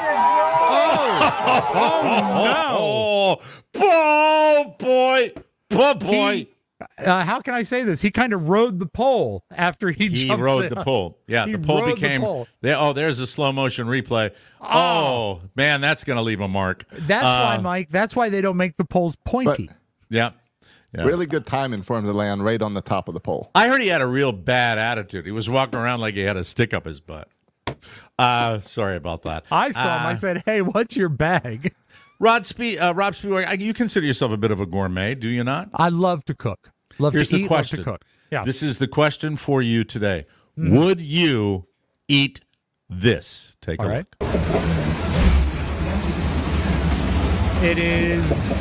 Oh, no. Oh, boy. Oh, boy. He- Uh, how can I say this? He kind of rode the pole after he, He jumped rode in. the pole. Yeah, He the pole rode the became. pole. There, oh, there's a slow motion replay. Oh, man, that's going to leave a mark. That's Uh, why, Mike. That's why they don't make the poles pointy. Yeah. Yeah. Really good timing for him to land right on the top of the pole. I heard he had a real bad attitude. He was walking around like he had a stick up his butt. Uh, sorry about that. I saw him. I Uh, said, "Hey, what's your bag?" Rod Spe- uh, Rob Spielberg, you consider yourself a bit of a gourmet, do you not? I love to cook. Love Here's to the eat. question. Love to cook. Yeah. This is the question for you today. Mhm. Would you eat this? Take All a right. look. It is.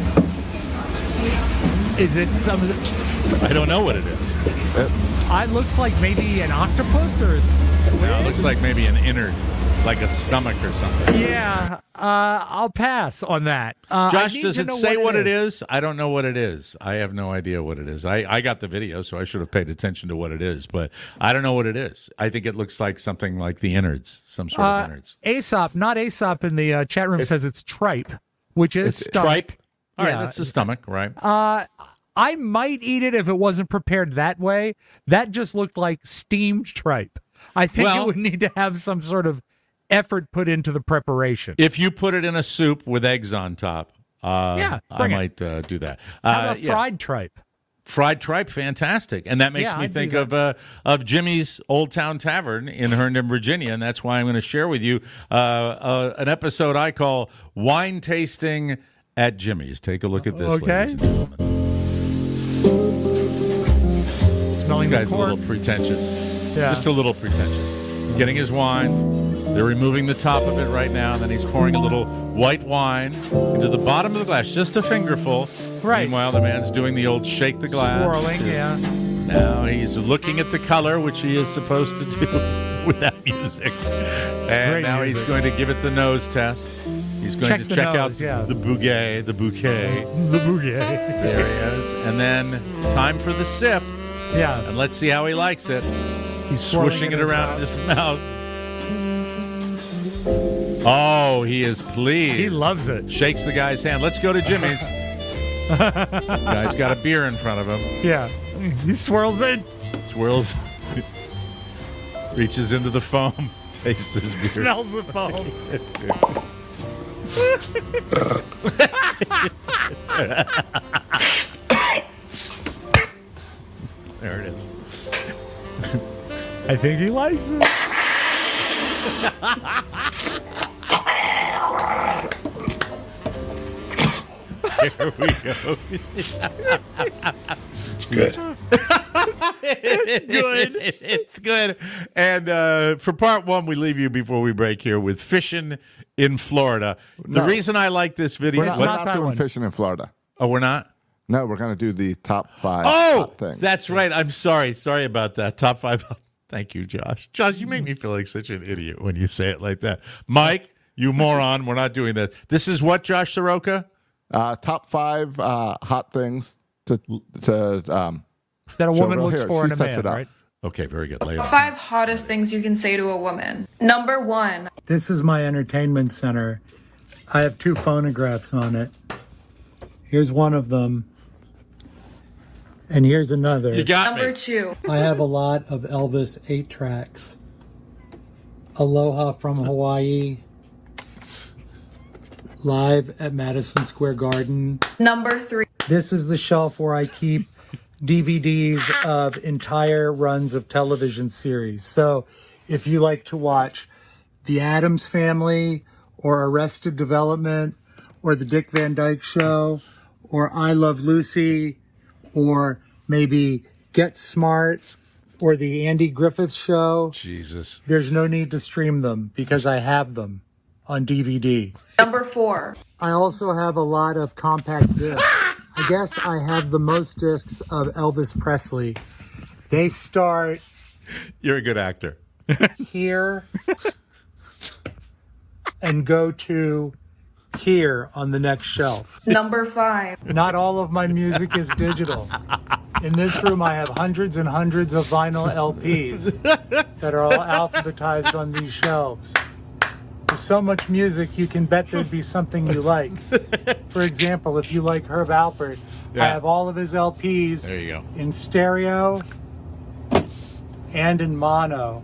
Is it some? I don't know what it is. Uh, it looks like maybe an octopus or a squid. No, it looks like maybe an innard, like a stomach or something. Yeah, uh, I'll pass on that. Uh, I Josh, need does to it know say what it is? I don't know what it is. I have no idea what it is. I, I got the video, so I should have paid attention to what it is, but I don't know what it is. I think it looks like something like the innards, some sort Uh, of innards. Aesop, not Aesop in the uh, chat room says it's tripe, which is It's stomach. tripe? All right, Yeah. that's the stomach, right? Uh, I might eat it if it wasn't prepared that way. That just looked like steamed tripe. I think Well- it would need to have some sort of effort put into the preparation. If you put it in a soup with eggs on top, uh, Yeah, I bring it. might uh, do that. How Uh, about yeah. fried tripe? Fried tripe, fantastic. And that makes Yeah, me I'd do think that. of uh, of Jimmy's Old Town Tavern in Herndon, Virginia, and that's why I'm going to share with you uh, uh, an episode I call Wine Tasting at Jimmy's. Take a look at this, Okay. ladies and gentlemen. Smelling This guy's the a corn. little pretentious. Yeah. Just a little pretentious. He's getting his wine. They're removing the top of it right now, and then he's pouring a little white wine into the bottom of the glass, just a fingerful. Right. Meanwhile, the man's doing the old shake the glass. Swirling, yeah. Now he's looking at the color, which he is supposed to do without music. And great now music. he's going to give it the nose test. He's going Check to the check nose, out yeah. the bouquet, the bouquet. The bouquet. There he is. And then time for the sip. Yeah. And let's see how he likes it. He's swirling Swooshing in it his around mouth. in his mouth. Oh, he is pleased. He loves it. Shakes the guy's hand. Let's go to Jimmy's. Guy's got a beer in front of him. Yeah. He swirls it. Swirls. Reaches into the foam. Tastes his beer. Smells the foam. There it is. I think he likes it. There we go. Good. It's good. It's good. And uh, for part one, we leave you before we break here with fishing in Florida. The No. reason I like this video. We're not, What? we're not doing fishing in Florida. Oh, we're not? No, we're going to do the top five Oh, hot things. that's right. I'm sorry. Sorry about that. Top five. Thank you, Josh. Josh, you make me feel like such an idiot when you say it like that. Mike, you moron. We're not doing this. This is what, Josh Soroka? Uh, top five uh, hot things to to um, that a show woman real looks here. for She in a sets man, it up. right? Okay, very good. Lay it on. Five hottest things you can say to a woman. Number one. This is my entertainment center. I have two phonographs on it. Here's one of them. And here's another. You got Number me. two. I have a lot of Elvis eight tracks. Aloha from Hawaii. Live at Madison Square Garden. Number three. This is the shelf where I keep D V Ds of entire runs of television series. So if you like to watch The Addams Family or Arrested Development or The Dick Van Dyke Show or I Love Lucy or maybe Get Smart or The Andy Griffith Show, Jesus. there's no need to stream them because I have them on D V D. Number four. I also have a lot of compact discs. I guess I have the most discs of Elvis Presley. They start You're a good actor. here and go to here on the next shelf. Number five. Not all of my music is digital. In this room, I have hundreds and hundreds of vinyl L Ps that are all alphabetized on these shelves. There's so much music, you can bet there'd be something you like. For example, if you like Herb Alpert, I Yeah. have all of his L Ps There you go. in stereo and in mono.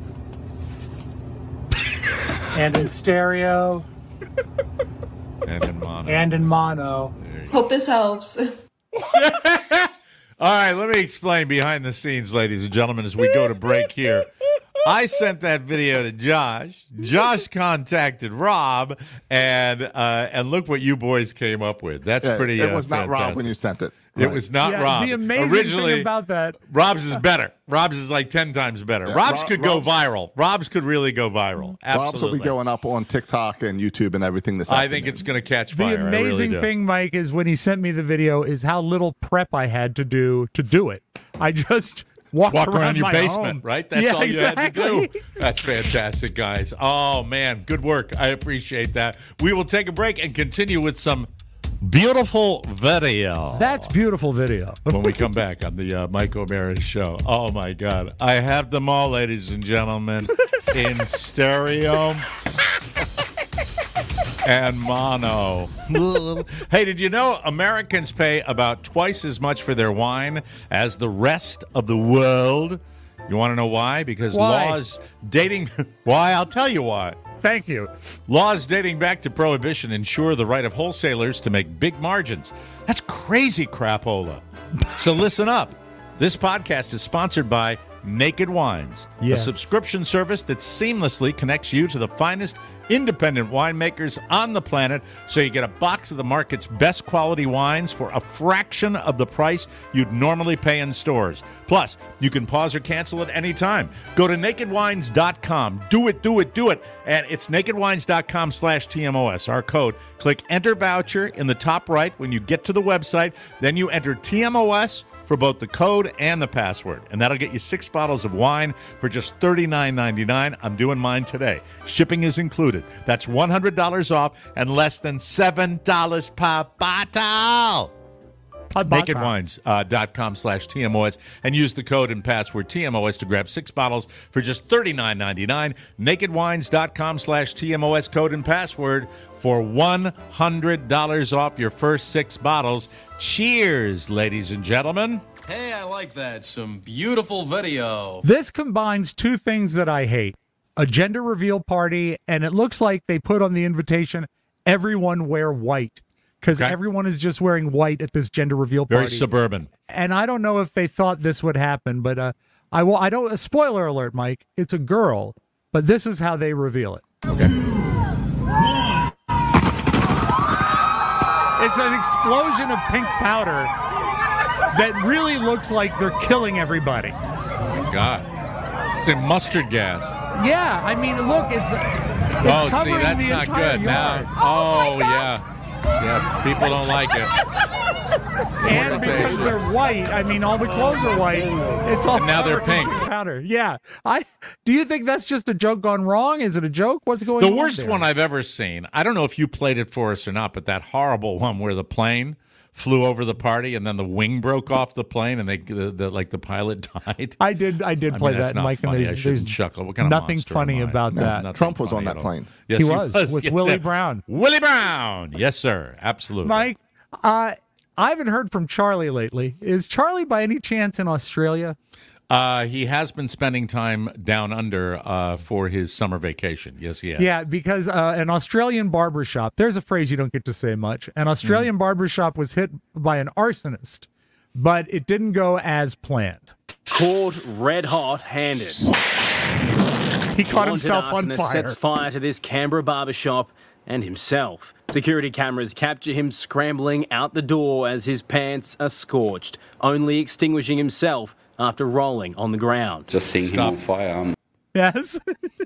And in stereo And in mono. and in mono. Hope this helps. All right, let me explain behind the scenes, ladies and gentlemen, as we go to break here. I sent that video to Josh. Josh contacted Rob, and uh, and look what you boys came up with. That's Yeah, pretty. It uh, was not Rob fantastic. when you sent it. It Right. was not Yeah, Rob. the amazing Originally, thing about that. Rob's is better. Rob's is like ten times better. Yeah, Rob's Rob- could go Rob's- viral. Rob's could really go viral. Absolutely. Rob's will be going up on TikTok and YouTube and everything this I afternoon. think it's going to catch The fire. I really amazing do. thing, Mike, is when he sent me the video is how little prep I had to do to do it. I just walked Walk around, around your my basement, home. right? That's Yeah, all you had to exactly. do. That's fantastic, guys. Oh, man. Good work. I appreciate that. We will take a break and continue with some beautiful video. That's beautiful video. When we come back on the uh, Mike O'Mara Show. Oh, my God. I have them all, ladies and gentlemen, in stereo and mono. Hey, did you know Americans pay about twice as much for their wine as the rest of the world? You want to know why? Because Why? laws dating... Why? I'll tell you why. Thank you. Laws dating back to Prohibition ensure the right of wholesalers to make big margins. That's crazy crapola. So listen up. This podcast is sponsored by Naked Wines, Yes. a subscription service that seamlessly connects you to the finest independent winemakers on the planet, so you get a box of the market's best quality wines for a fraction of the price you'd normally pay in stores. Plus, you can pause or cancel at any time. Go to naked wines dot com. Do it, do it, do it. And it's naked wines dot com slash T M O S, our code. Click Enter Voucher in the top right when you get to the website. Then you enter T M O S for both the code and the password. And that'll get you six bottles of wine for just thirty-nine ninety-nine. I'm doing mine today. Shipping is included. That's one hundred dollars off and less than seven dollars per bottle. naked wines dot com slash T M O S and use the code and password T M O S to grab six bottles for just thirty-nine ninety-nine. naked wines dot com slash T M O S code and password for one hundred dollars off your first six bottles. Cheers, ladies and gentlemen. Hey, I like that. Some beautiful video. This combines two things that I hate. A gender reveal party, and it looks like they put on the invitation, everyone wear white. Because Okay. everyone is just wearing white at this gender reveal party. Very suburban. And I don't know if they thought this would happen, but uh, I will. I don't. A spoiler alert, Mike. It's a girl, but this is how they reveal it. Okay. It's an explosion of pink powder that really looks like they're killing everybody. Oh, my God. It's a mustard gas. Yeah, I mean, look, it's. it's oh, see, covering that's the not entire good. yard. Now, oh, yeah. Yeah, people don't like it. And because they're white, I mean, all the clothes are white. It's all And now they're covered in pink. powder. Yeah, I. Do you think that's just a joke gone wrong? Is it a joke? What's going The on? worst there? one I've ever seen, I don't know if you played it for us or not, but that horrible one where the plane flew over the party and then the wing broke off the plane and they the, the, like the pilot died. I did. I did I play mean, that's that, not Mike. and funny. I there's- shouldn't there's chuckle. What kind of nothing monster funny am I? about No, that. nothing Trump was funny on that at all. plane. Yes, He he was, was with Yes, Willie sir. Brown. Willie Brown. Yes, sir. Absolutely. Mike, uh, I haven't heard from Charlie lately. Is Charlie by any chance in Australia? Uh, he has been spending time down under uh, for his summer vacation. Yes, he has. Yeah, because uh, an Australian barbershop, there's a phrase you don't get to say much. An Australian barbershop was hit by an arsonist, but it didn't go as planned. Caught red hot handed. He caught Wanted himself on arsonist fire. Sets fire to this Canberra barbershop and himself. Security cameras capture him scrambling out the door as his pants are scorched, only extinguishing himself after rolling on the ground. Just seeing him on fire. Um, Yes.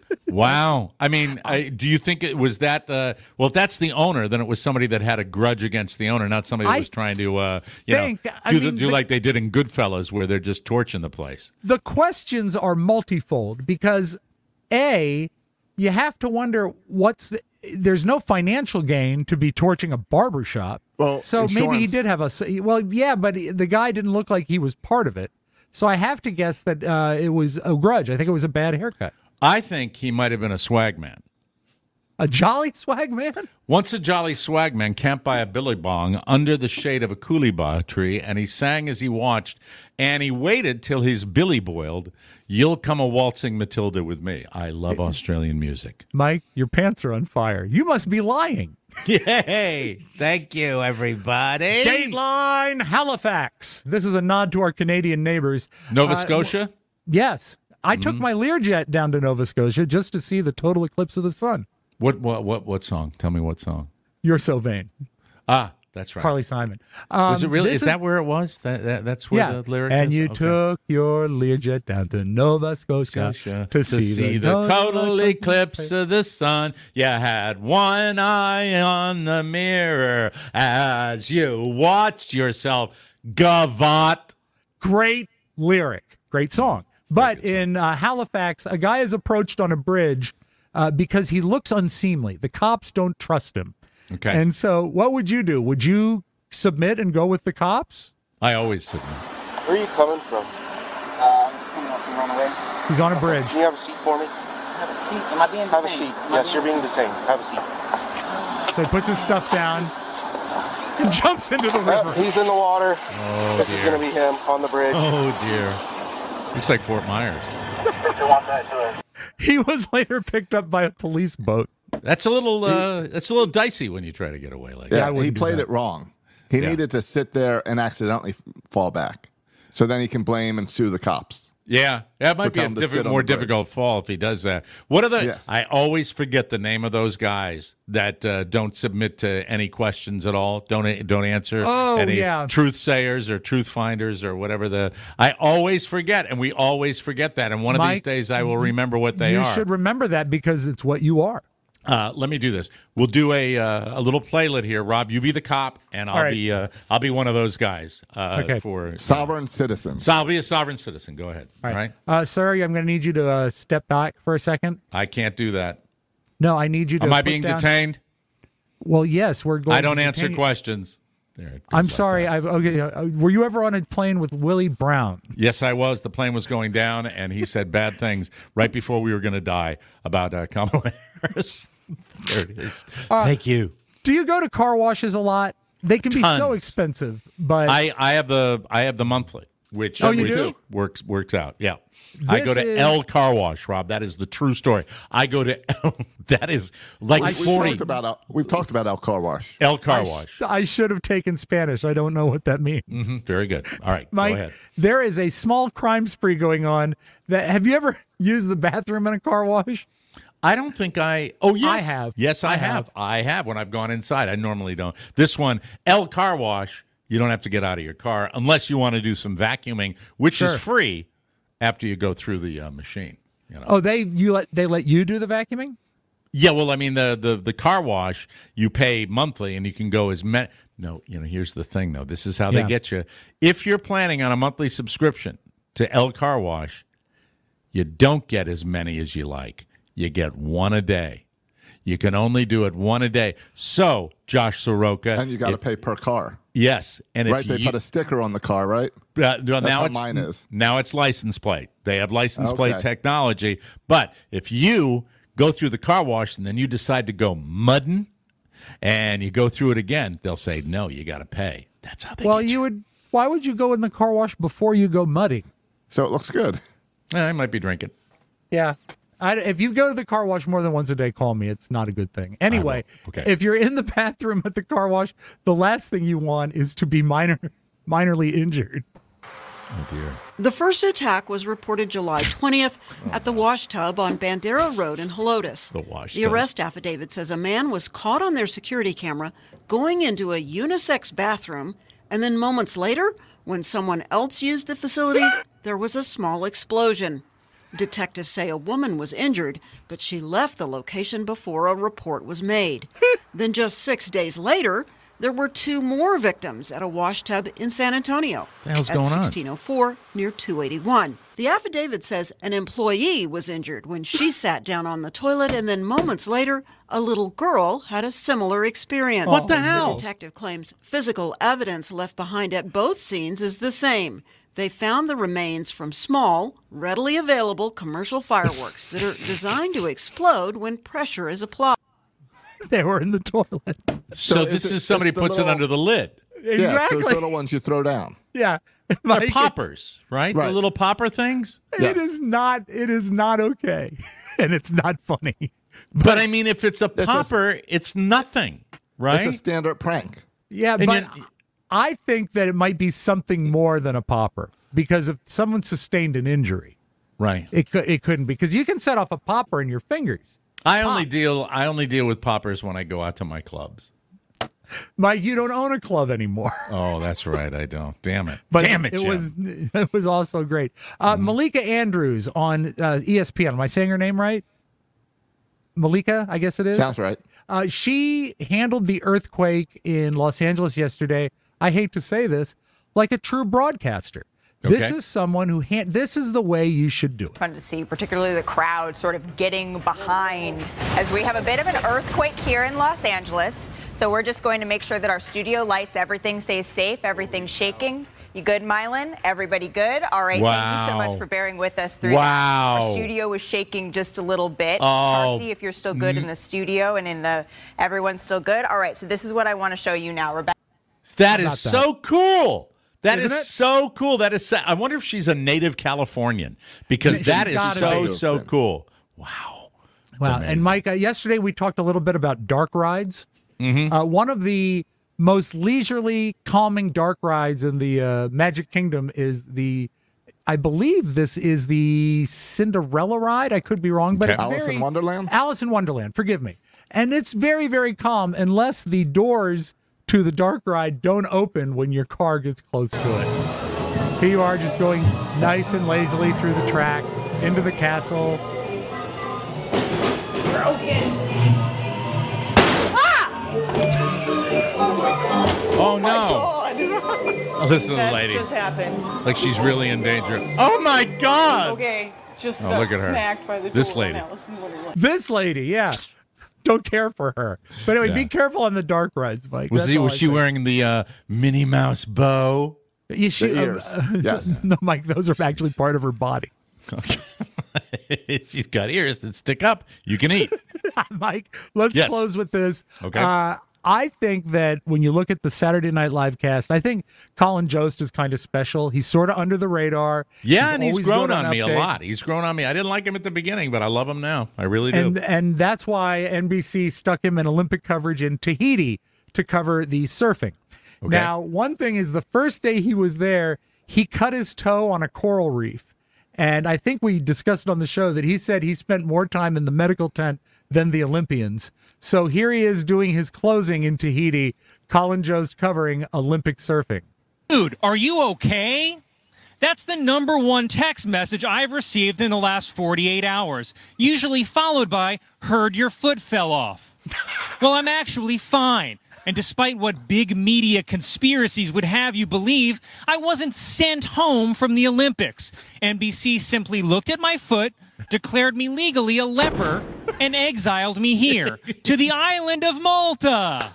Wow. I mean, I, do you think it was that? Uh, well, if that's the owner, then it was somebody that had a grudge against the owner, not somebody that I was trying to, uh, you think- know, I do, the, mean, do the- like they did in Goodfellas, where they're just torching the place. The questions are multifold because, A, you have to wonder what's the, there's no financial gain to be torching a barbershop. Well, so maybe he insurance. did have a s- well, yeah, but the guy didn't look like he was part of it. So I have to guess that uh, it was a grudge. I think it was a bad haircut. I think he might have been a swag man. A jolly swag man? Once a jolly swag man camped by a billy bong under the shade of a coolibah tree, and he sang as he watched, and he waited till his billy boiled. You'll come a waltzing Matilda with me. I love Australian music. Mike, your pants are on fire. You must be lying. Yay! Thank you, everybody. Dateline Halifax. This is a nod to our Canadian neighbors. Nova Uh, Scotia? Yes. I took Mhm. my Learjet down to Nova Scotia just to see the total eclipse of the sun. What what what what song? Tell me what song. You're so vain. Ah, that's right. Carly Simon. Um, was it really? this Is that where it was? That, that that's where yeah. the lyric and is? you Okay. took your Learjet down to Nova Scotia, Scotia to, to see, see the total eclipse of the sun. You had one eye on the mirror as you watched yourself gavotte. Great lyric, great song. But in uh, Halifax, a guy is approached on a bridge uh, because he looks unseemly. The cops don't trust him. Okay. And so what would you do? Would you submit and go with the cops? I always submit. Where are you coming from? Uh, I'm coming off from Runaway. He's on a bridge. Can you have a seat for me? Have a seat. Am I being detained? Have a seat. Am I Yes, you're being detained. Have a seat. So he puts his stuff down and jumps into the Yep, river. he's in the water. Oh, this dear. is going to be him on the bridge. Oh, dear. Looks like Fort Myers. He was later picked up by a police boat. That's a little uh, that's a little dicey when you try to get away like Yeah, that. he played it wrong. He Yeah. needed to sit there and accidentally f- fall back, so then he can blame and sue the cops. Yeah, that might For be a them to different, sit on more the bridge. difficult fall if he does that. What are the? Yes. I always forget the name of those guys that uh, don't submit to any questions at all. Don't don't answer. Oh, any yeah. truth sayers or truth finders or whatever the. I always forget, and we always forget that. And one of these Mike, days, I will remember what they you are. should remember that because it's what you are. Uh, let me do this. We'll do a uh, a little playlet here, Rob. You be the cop, and I'll All right. be uh, I'll be one of those guys. Uh, Okay. For Sovereign citizen. so I'll be a sovereign citizen. Go ahead. All right. Uh, sir, I'm going to need you to uh, step back for a second. I can't do that. No, I need you to. Am I put being down- detained? Well, yes, we're going. I don't to answer detain you. questions. There. it goes I'm like sorry. that. I've okay. Uh, were you ever on a plane with Willie Brown? Yes, I was. The plane was going down, and he said bad things right before we were going to die about uh, Kamala Harris. There it is. Uh, Thank you. Do you go to car washes a lot? They can be so Tons. expensive, but I, I have the I have the monthly, which, Oh, you which do? works works out. Yeah, I go This to is- L Car Wash, Rob. That is the true story. I go to L. That is like We've forty talked about El, we've talked about El Car Wash. L Car I, sh- Wash. I should have taken Spanish. I don't know what that means. hmm Very good. All right, Mike, go ahead. there is a small crime spree going on. That have you ever used the bathroom in a car wash? I don't think I. Oh yes, I have. Yes, I, I have. have. I have when I've gone inside. I normally don't. This one, L Car Wash. You don't have to get out of your car unless you want to do some vacuuming, which Sure. is free after you go through the uh, machine. You know. Oh, they you let they let you do the vacuuming? Yeah, well, I mean the the the car wash you pay monthly, and you can go as many. No, you know, here's the thing though. This is how Yeah. they get you. If you're planning on a monthly subscription to L Car Wash, you don't get as many as you like. You get one a day. You can only do it one a day. So, Josh Soroka, And you got to if- pay per car. Yes, and if Right? They you, put a sticker on the car, right? uh, well, That's now how it's mine is. now it's license plate. They have license plate Okay. technology. But if you go through the car wash and then you decide to go mudding, and you go through it again, they'll say no. You got to pay. That's how they. Well, get you would. Why would you go in the car wash before you go mudding? So it looks good. Eh, I might be drinking. Yeah. I, if you go to the car wash more than once a day, call me. It's not a good thing. Anyway, Okay. if you're in the bathroom at the car wash, the last thing you want is to be minor, minorly injured. Oh dear. The first attack was reported July twentieth at the wash tub on Bandera Road in Helotes. The wash The tub. arrest affidavit says a man was caught on their security camera going into a unisex bathroom, and then moments later, when someone else used the facilities, there was a small explosion. Detectives say a woman was injured, but she left the location before a report was made. Then just six days later, there were two more victims at a wash tub in San Antonio The hell's at going on? sixteen oh four near two eighty-one. The affidavit says an employee was injured when she sat down on the toilet, and then moments later, a little girl had a similar experience. What the hell? The detective claims physical evidence left behind at both scenes is the same. They found the remains from small, readily available commercial fireworks that are designed to explode when pressure is applied. They were in the toilet. So, So this it's- is somebody it's the puts it little- under the lid. Yeah, Exactly. those little ones you throw down. Yeah. They're Mike, it's- poppers, right? The Right. little popper things. It Yes. is not. It is not okay, and it's not funny. But I mean, if it's a It's a- popper, it's nothing, right? It's a standard prank. Yeah, And but yet- I think that it might be something more than a popper because if someone sustained an injury, right. it could it couldn't because you can set off a popper in your fingers. I only deal. I only deal with poppers when I go out to my clubs. Mike, you don't own a club anymore. Oh, that's right. I don't. Damn it. But Damn it. it Jim. was it was also great. Uh, Malika Andrews on uh, E S P N. Am I saying her name right? Malika, I guess it is. Sounds right. Uh, she handled the earthquake in Los Angeles yesterday. I hate to say this, like a true broadcaster. This Okay. is someone who hand, this is the way you should do it. Fun to see, particularly the crowd sort of getting behind as we have a bit of an earthquake here in Los Angeles. So we're just going to make sure that our studio lights, everything stays safe, everything's shaking. You good, Mylan? Everybody good? All right. Thank you so Wow. much for bearing with us through Wow. that. Our studio was shaking just a little bit. Oh. Darcy, if you're still good in the studio and in the everyone's still good. All right. So this is what I want to show you now, Rebecca. That How is about so cool. That Isn't is it? so cool. That is. So, I wonder if she's a native Californian because She's that is gotta so be. so cool. Wow. amazing. And Mike, uh, yesterday we talked a little bit about dark rides. Mm-hmm. Uh, one of the most leisurely, calming dark rides in the uh, Magic Kingdom is the, I believe this is the Cinderella ride. I could be wrong, but Okay. it's Alice very, in Wonderland? Alice in Wonderland, forgive me. And it's very, very calm unless the doors to the dark ride don't open when your car gets close to it. Here you are just going nice and lazily through the track, into the castle. Broken. Oh no! God. Oh, listen to the That lady. just happened. Like she's really in danger. Oh my God! Okay, just Oh, got look at her. smacked by the This door in lady. Alice in Wonderland. This lady, yeah. Don't care for her. But anyway, Yeah. be careful on the dark rides, Mike. Was That's he? all Was I she say. wearing the uh, Minnie Mouse bow? Yeah, she, The um, ears. Yes. No, Mike, those are actually part of her body. She's got ears that stick up. You can eat. Mike, let's Yes. close with this. Okay. Uh, I think that when you look at the Saturday Night Live cast, I think Colin Jost is kind of special. He's sort of under the radar. Yeah, and he's always grown good on me a updates. lot. He's grown on me. I didn't like him at the beginning, but I love him now. I really do. And and that's why N B C stuck him in Olympic coverage in Tahiti to cover the surfing. Okay. Now, one thing is the first day he was there, he cut his toe on a coral reef. And I think we discussed on the show that he said he spent more time in the medical tent than the Olympians. So here he is doing his closing in Tahiti, Colin Jost covering Olympic surfing. Dude, are you okay? That's the number one text message I've received in the last forty-eight hours, usually followed by, heard your foot fell off. Well, I'm actually fine. And despite what big media conspiracies would have you believe, I wasn't sent home from the Olympics. N B C simply looked at my foot, declared me legally a leper, and exiled me here to the island of Malta.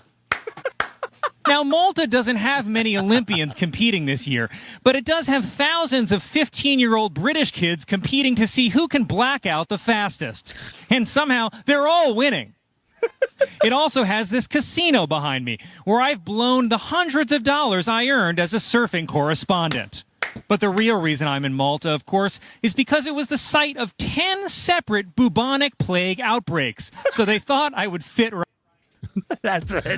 Now, Malta doesn't have many Olympians competing this year, but it does have thousands of fifteen-year-old British kids competing to see who can black out the fastest. And somehow, they're all winning. It also has this casino behind me, where I've blown the hundreds of dollars I earned as a surfing correspondent. But the real reason I'm in Malta, of course, is because it was the site of ten separate bubonic plague outbreaks. So they thought I would fit right. That's it.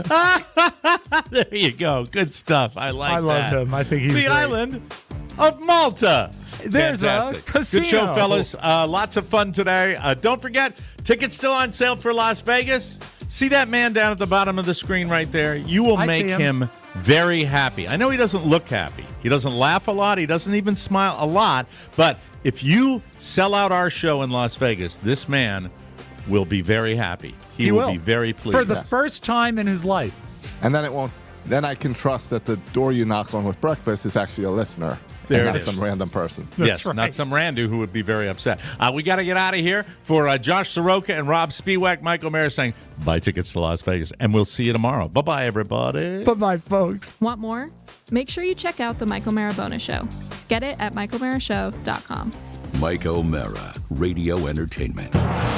There you go. Good stuff. I like I love that. him. I think he's the great. island of Malta. There's a Fantastic. casino. Good show, fellas. Uh, lots of fun today. Uh, don't forget, tickets still on sale for Las Vegas. See that man down at the bottom of the screen right there? You will I make see him. him very happy. I know he doesn't look happy. He doesn't laugh a lot. He doesn't even smile a lot. But if you sell out our show in Las Vegas, this man will be very happy. He, He will, will. be very pleased. For the first time in his life. And then it won't. Then I can trust that the door you knock on with breakfast is actually a listener. There and it not is. some random person. yes, not some randu who would be very upset. Uh, we got to get out of here. For uh, Josh Soroka and Rob Spiewak, Mike O'Mara saying, buy tickets to Las Vegas. And we'll see you tomorrow. Bye-bye, everybody. Bye-bye, folks. Want more? Make sure you check out the Mike O'Mara Bonus Show. Get it at mike o'mara show dot com. Mike O'Mara, Radio Entertainment.